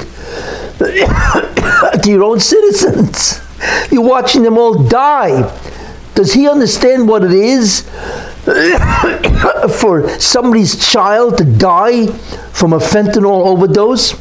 to your own citizens? You're watching them all die. Does he understand what it is for somebody's child to die from a fentanyl overdose?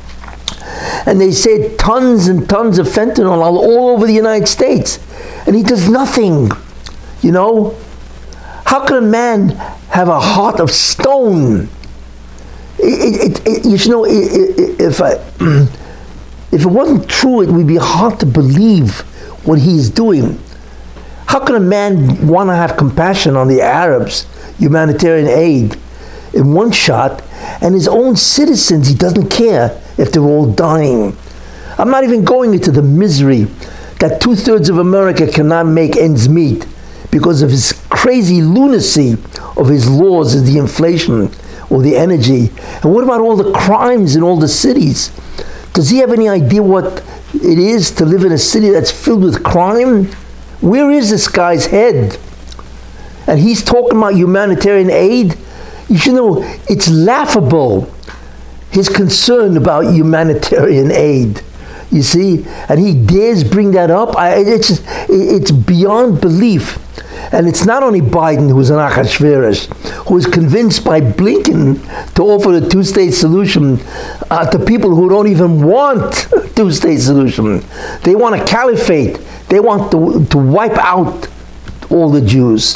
And they said tons and tons of fentanyl all over the United States. And he does nothing, you know? How can a man have a heart of stone? It, it, it, you know, if, I, if it wasn't true, it would be hard to believe what he's doing. How can a man want to have compassion on the Arabs, humanitarian aid, in one shot, and his own citizens, he doesn't care if they're all dying? I'm not even going into the misery that two-thirds of America cannot make ends meet because of his crazy lunacy of his laws, of the inflation or the energy. And what about all the crimes in all the cities? Does he have any idea what it is to live in a city that's filled with crime? Where is this guy's head? And he's talking about humanitarian aid. You should know, it's laughable, his concern about humanitarian aid. You see, and he dares bring that up. I, it's just, it's beyond belief. And it's not only Biden who's an Achashverosh, who is convinced by Blinken to offer a two-state solution uh, to people who don't even want a two-state solution. They want a caliphate. They want to, to wipe out all the Jews.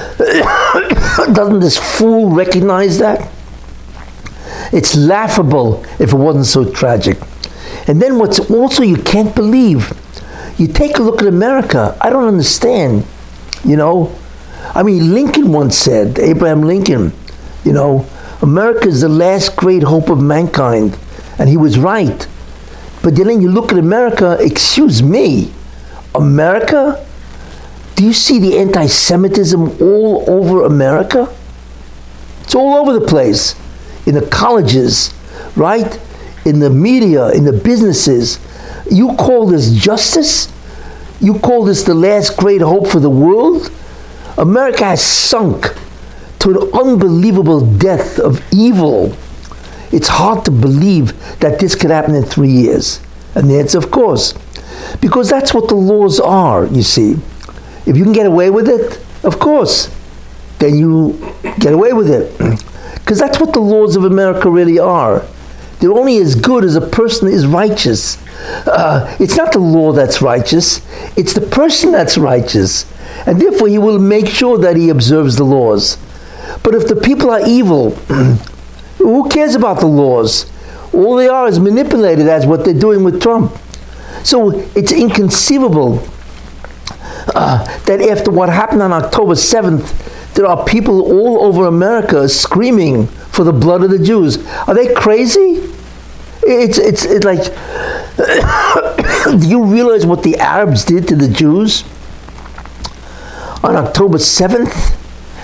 Doesn't this fool recognize that? It's laughable if it wasn't so tragic. And then what's also you can't believe, you take a look at America. I don't understand, you know. I mean, Lincoln once said, Abraham Lincoln, you know, America is the last great hope of mankind. And he was right. But then you look at America, excuse me, America? Do you see the anti-Semitism all over America? It's all over the place. In the colleges, right? In the media, in the businesses. You call this justice? You call this the last great hope for the world? America has sunk to an unbelievable depth of evil. It's hard to believe that this could happen in three years. And the answer, of course. Because that's what the laws are, you see. If you can get away with it, of course, then you get away with it. Because that's what the laws of America really are. They're only as good as a person is righteous. Uh, it's not the law that's righteous, it's the person that's righteous. And therefore he will make sure that he observes the laws. But if the people are evil, who cares about the laws? All they are is manipulated, as what they're doing with Trump. So it's inconceivable uh, that after what happened on October seventh, there are people all over America screaming for the blood of the Jews. Are they crazy? It's it's it's like, do you realize what the Arabs did to the Jews on October seventh?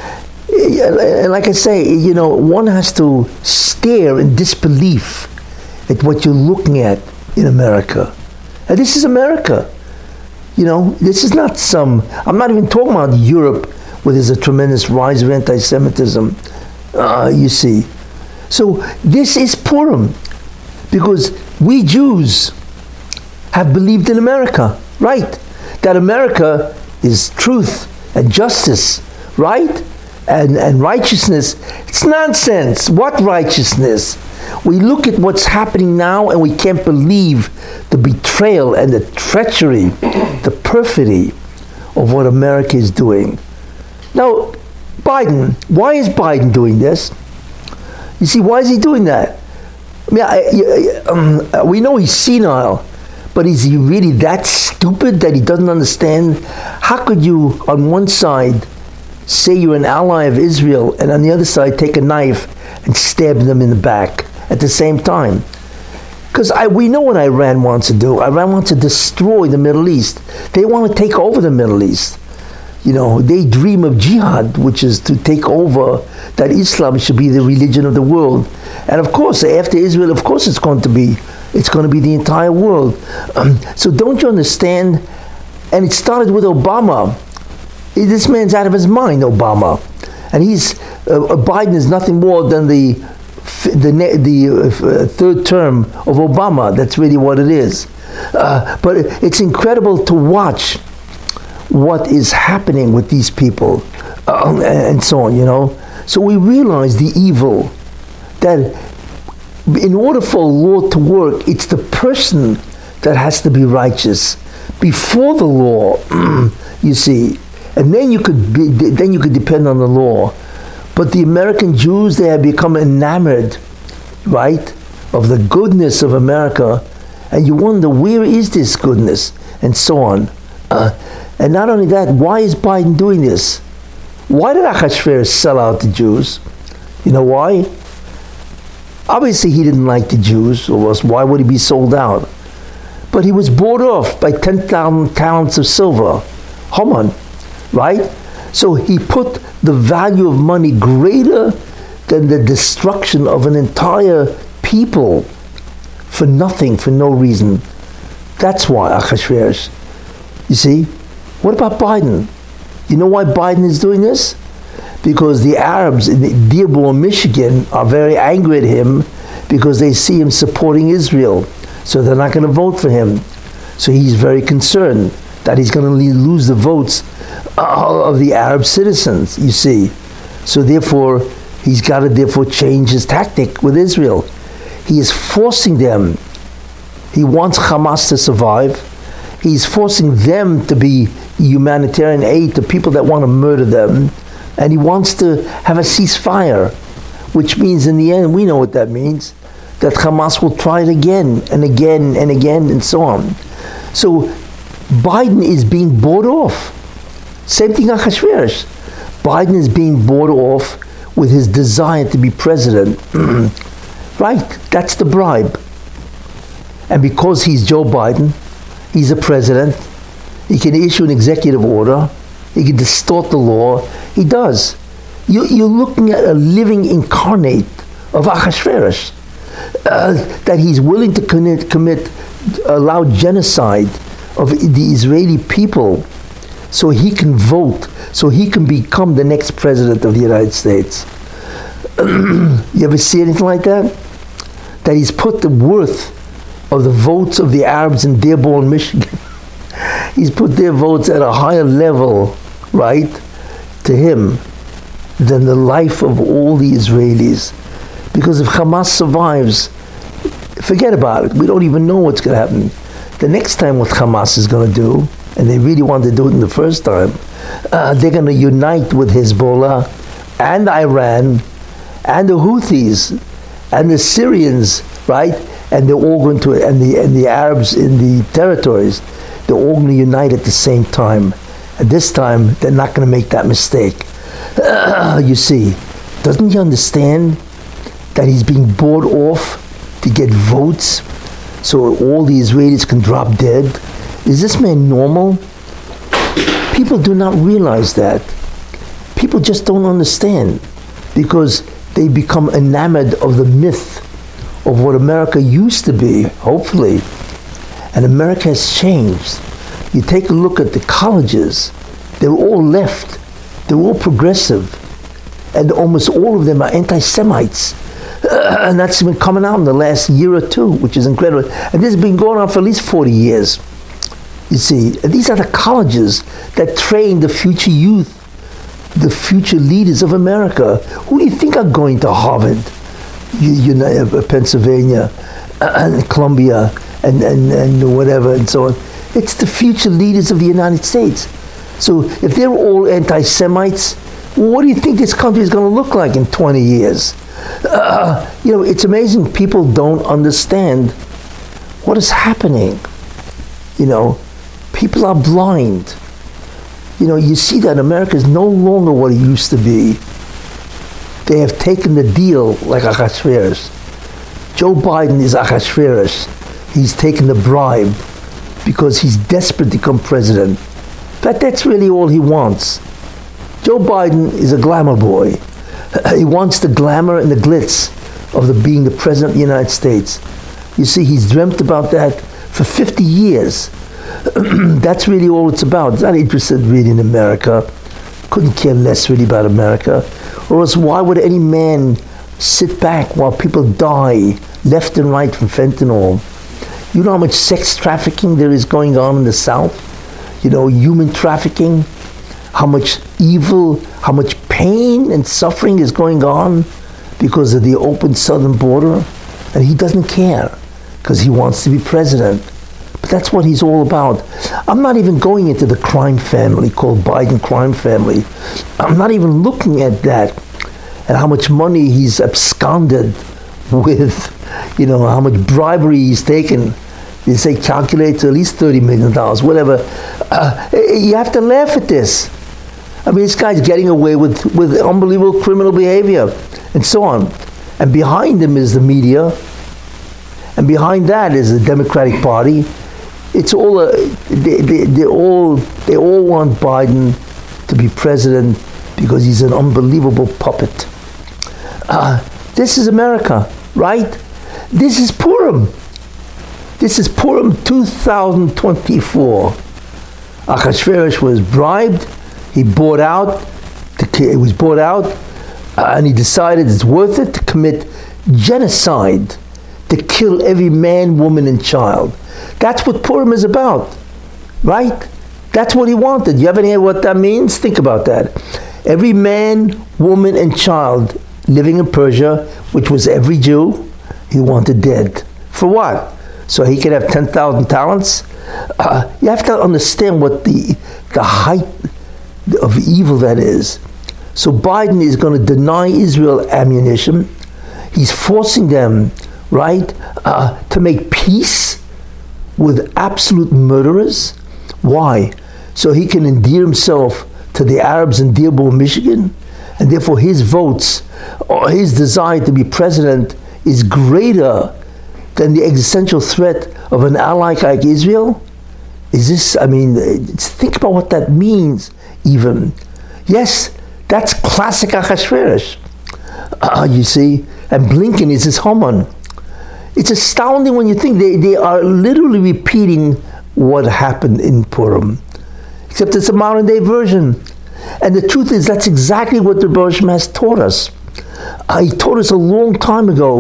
And like I say, you know, one has to stare in disbelief at what you're looking at in America. And this is America. You know, this is not some, I'm not even talking about Europe, where there's a tremendous rise of anti-Semitism, uh, you see. So this is Purim, because we Jews have believed in America, right? That America is truth and justice, right? And, and righteousness. It's nonsense. What righteousness? We look at what's happening now and we can't believe the betrayal and the treachery, the perfidy of what America is doing. Now, Biden, why is Biden doing this? You see, why is he doing that? I mean, I, um, we know he's senile, but is he really that stupid that he doesn't understand? How could you, on one side, say you're an ally of Israel, and on the other side take a knife and stab them in the back at the same time? Because we know what Iran wants to do. Iran wants to destroy the Middle East. They want to take over the Middle East. You know, they dream of jihad, which is to take over, that Islam should be the religion of the world. And of course, after Israel, of course it's going to be, it's going to be the entire world. Um, so don't you understand? And it started with Obama. This man's out of his mind, Obama, and he's uh, Biden is nothing more than the the the uh, third term of Obama. That's really what it is. Uh, but it's incredible to watch what is happening with these people uh, and so on. You know, so we realize the evil that in order for a law to work, it's the person that has to be righteous before the law. You see. And then you could be, then you could depend on the law. But the American Jews, they have become enamored, right, of the goodness of America, and you wonder, where is this goodness, and so on. Uh, and not only that, why is Biden doing this? Why did Achashverosh sell out the Jews? You know why? Obviously he didn't like the Jews, or else why would he be sold out? But he was bought off by ten thousand talents of silver. Haman. Right? So he put the value of money greater than the destruction of an entire people for nothing, for no reason. That's why Achashverosh. You see? What about Biden? You know why Biden is doing this? Because the Arabs in Dearborn, Michigan are very angry at him because they see him supporting Israel. So they're not going to vote for him. So he's very concerned that he's going to lose the votes of the Arab citizens, you see. So therefore, he's got to therefore change his tactic with Israel. He is forcing them. He wants Hamas to survive. He's forcing them to be humanitarian aid to people that want to murder them. And he wants to have a ceasefire, which means in the end, we know what that means, that Hamas will try it again and again and again and so on. So Biden is being bought off. Same thing Achashverosh. Biden is being bought off with his desire to be president. Right, that's the bribe. And because he's Joe Biden, he's a president, he can issue an executive order, he can distort the law, he does. You, you're looking at a living incarnate of Achashverosh, uh, that he's willing to commit, commit, allow genocide of the Israeli people so he can vote, so he can become the next president of the United States. You ever see anything like that? That he's put the worth of the votes of the Arabs in Dearborn, Michigan. He's put their votes at a higher level, right, to him than the life of all the Israelis. Because if Hamas survives, forget about it. We don't even know what's going to happen. The next time what Hamas is going to do, and they really want to do it in the first time, uh, they're going to unite with Hezbollah and Iran and the Houthis and the Syrians, right? And they're all going to, and the and the Arabs in the territories, they're all going to unite at the same time. And this time, they're not going to make that mistake. Uh, you see, doesn't he understand that he's being bought off to get votes so all the Israelis can drop dead? Is this man normal? People do not realize that. People just don't understand because they become enamored of the myth of what America used to be, hopefully. And America has changed. You take a look at the colleges, they're all left, they're all progressive, and almost all of them are anti-Semites. Uh, and that's been coming out in the last year or two, which is incredible. And this has been going on for at least forty years. You see, these are the colleges that train the future youth, the future leaders of America. Who do you think are going to Harvard, you, you know, Pennsylvania, uh, and Columbia, and, and, and whatever, and so on? It's the future leaders of the United States. So if they're all anti-Semites, what do you think this country is going to look like in twenty years? Uh, you know, it's amazing. People don't understand what is happening. You know, people are blind. You know, you see that America is no longer what it used to be. They have taken the deal like Achashverosh. Joe Biden is Achashverosh. He's taken the bribe because he's desperate to become president. But that's really all he wants. Joe Biden is a glamour boy. He wants the glamour and the glitz of the being the president of the United States. You see, he's dreamt about that for fifty years. That's really all it's about. He's not interested really in America. Couldn't care less really about America. Or else why would any man sit back while people die left and right from fentanyl? You know how much sex trafficking there is going on in the South? You know, human trafficking? How much evil, how much pain and suffering is going on because of the open southern border? And he doesn't care because he wants to be president. But that's what he's all about. I'm not even going into the crime family called Biden crime family. I'm not even looking at that and how much money he's absconded with, you know, how much bribery he's taken. They say calculate to at least thirty million dollars, whatever. Uh, you have to laugh at this. I mean, this guy's getting away with, with unbelievable criminal behavior and so on. And behind him is the media. And behind that is the Democratic Party. It's all, a, they, they, they all, they all want Biden to be president because he's an unbelievable puppet. Uh, this is America, right? This is Purim. This is Purim two thousand twenty-four. Achashverosh was bribed. He bought out, he was bought out, uh, and he decided it's worth it to commit genocide, to kill every man, woman, and child. That's what Purim is about, right? That's what he wanted. You have any idea what that means? Think about that. Every man, woman, and child living in Persia, which was every Jew, he wanted dead. For what? So he could have ten thousand talents? Uh, you have to understand what the, the height of evil that is. So Biden is going to deny Israel ammunition. He's forcing them, right, uh, to make peace with absolute murderers. Why? So he can endear himself to the Arabs in Dearborn, Michigan, and therefore his votes or his desire to be president is greater than the existential threat of an ally like Israel? Is this, I mean, think about what that means even. Yes, that's classic Achashverosh. Uh, you see, and Blinken is his Haman. It's astounding when you think they, they are literally repeating what happened in Purim, except it's a modern day version. And the truth is, that's exactly what the Rebbe has taught us. Uh, he taught us a long time ago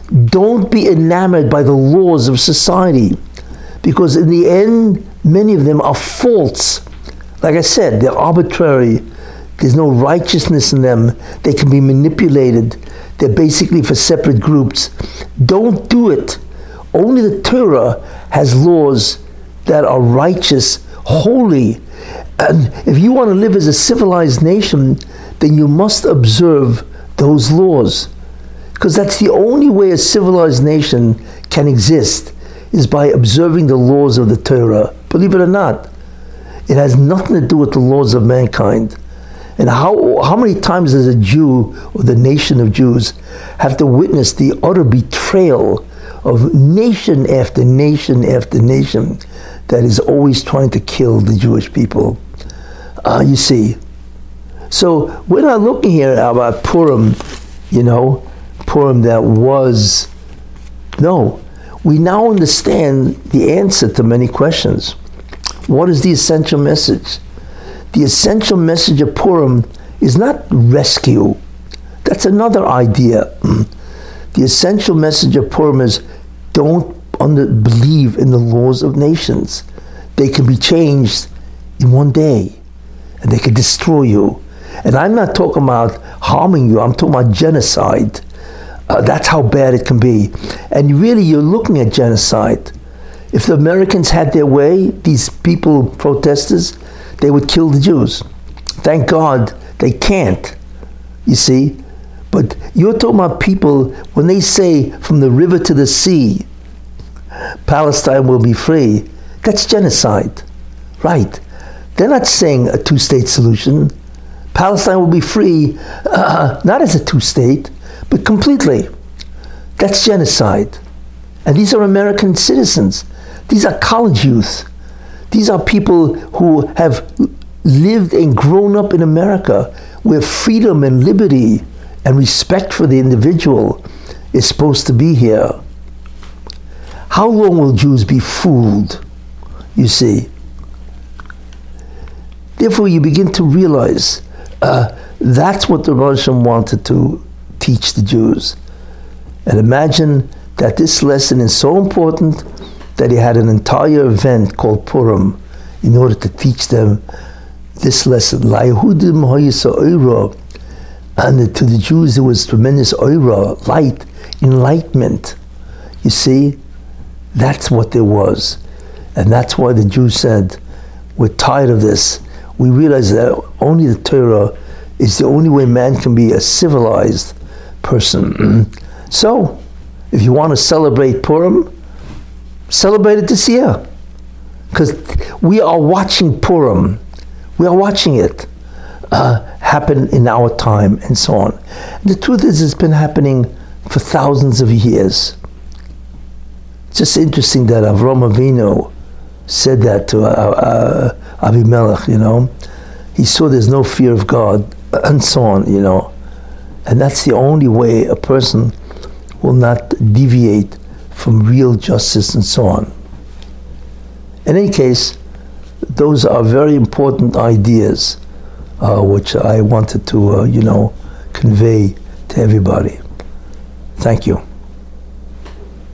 Don't be enamored by the laws of society, because in the end, many of them are false. Like I said, they're arbitrary. There's no righteousness in them. They can be manipulated. They're basically for separate groups. Don't do it. Only the Torah has laws that are righteous, holy. And if you want to live as a civilized nation, then you must observe those laws. Because that's the only way a civilized nation can exist, is by observing the laws of the Torah. Believe it or not, it has nothing to do with the laws of mankind. And how how many times does a Jew, or the nation of Jews, have to witness the utter betrayal of nation after nation after nation that is always trying to kill the Jewish people? Uh, you see. So we're not looking here about Purim, you know, Purim that was. No. We now understand the answer to many questions. What is the essential message? The essential message of Purim is not rescue. That's another idea. The essential message of Purim is don't under, believe in the laws of nations. They can be changed in one day, and they can destroy you. And I'm not talking about harming you, I'm talking about genocide. Uh, that's how bad it can be. And really, you're looking at genocide. If the Americans had their way, these people, protesters, they would kill the Jews. Thank God they can't, you see. But you're talking about people, when they say from the river to the sea, Palestine will be free, that's genocide, right? They're not saying a two-state solution. Palestine will be free, uh, not as a two-state, but completely. That's genocide. And these are American citizens. These are college youth. These are people who have lived and grown up in America, where freedom and liberty and respect for the individual is supposed to be here. How long will Jews be fooled, you see? Therefore, you begin to realize uh, that's what the Russian wanted to teach the Jews. And imagine that this lesson is so important that he had an entire event called Purim in order to teach them this lesson. LaYehudim hayisa oira, and to the Jews there was tremendous oira, light, enlightenment. You see, that's what there was. And that's why the Jews said, we're tired of this. We realize that only the Torah is the only way man can be a civilized person. So, if you want to celebrate Purim, celebrate it this year. Because we are watching Purim. We are watching it uh, happen in our time and so on. And the truth is, it's been happening for thousands of years. It's just interesting that Avram Avinu said that to uh, uh, Abimelech, you know. He saw there's no fear of God and so on, you know. And that's the only way a person will not deviate from real justice and so on. In any case, those are very important ideas uh, which I wanted to, uh, you know, convey to everybody. Thank you.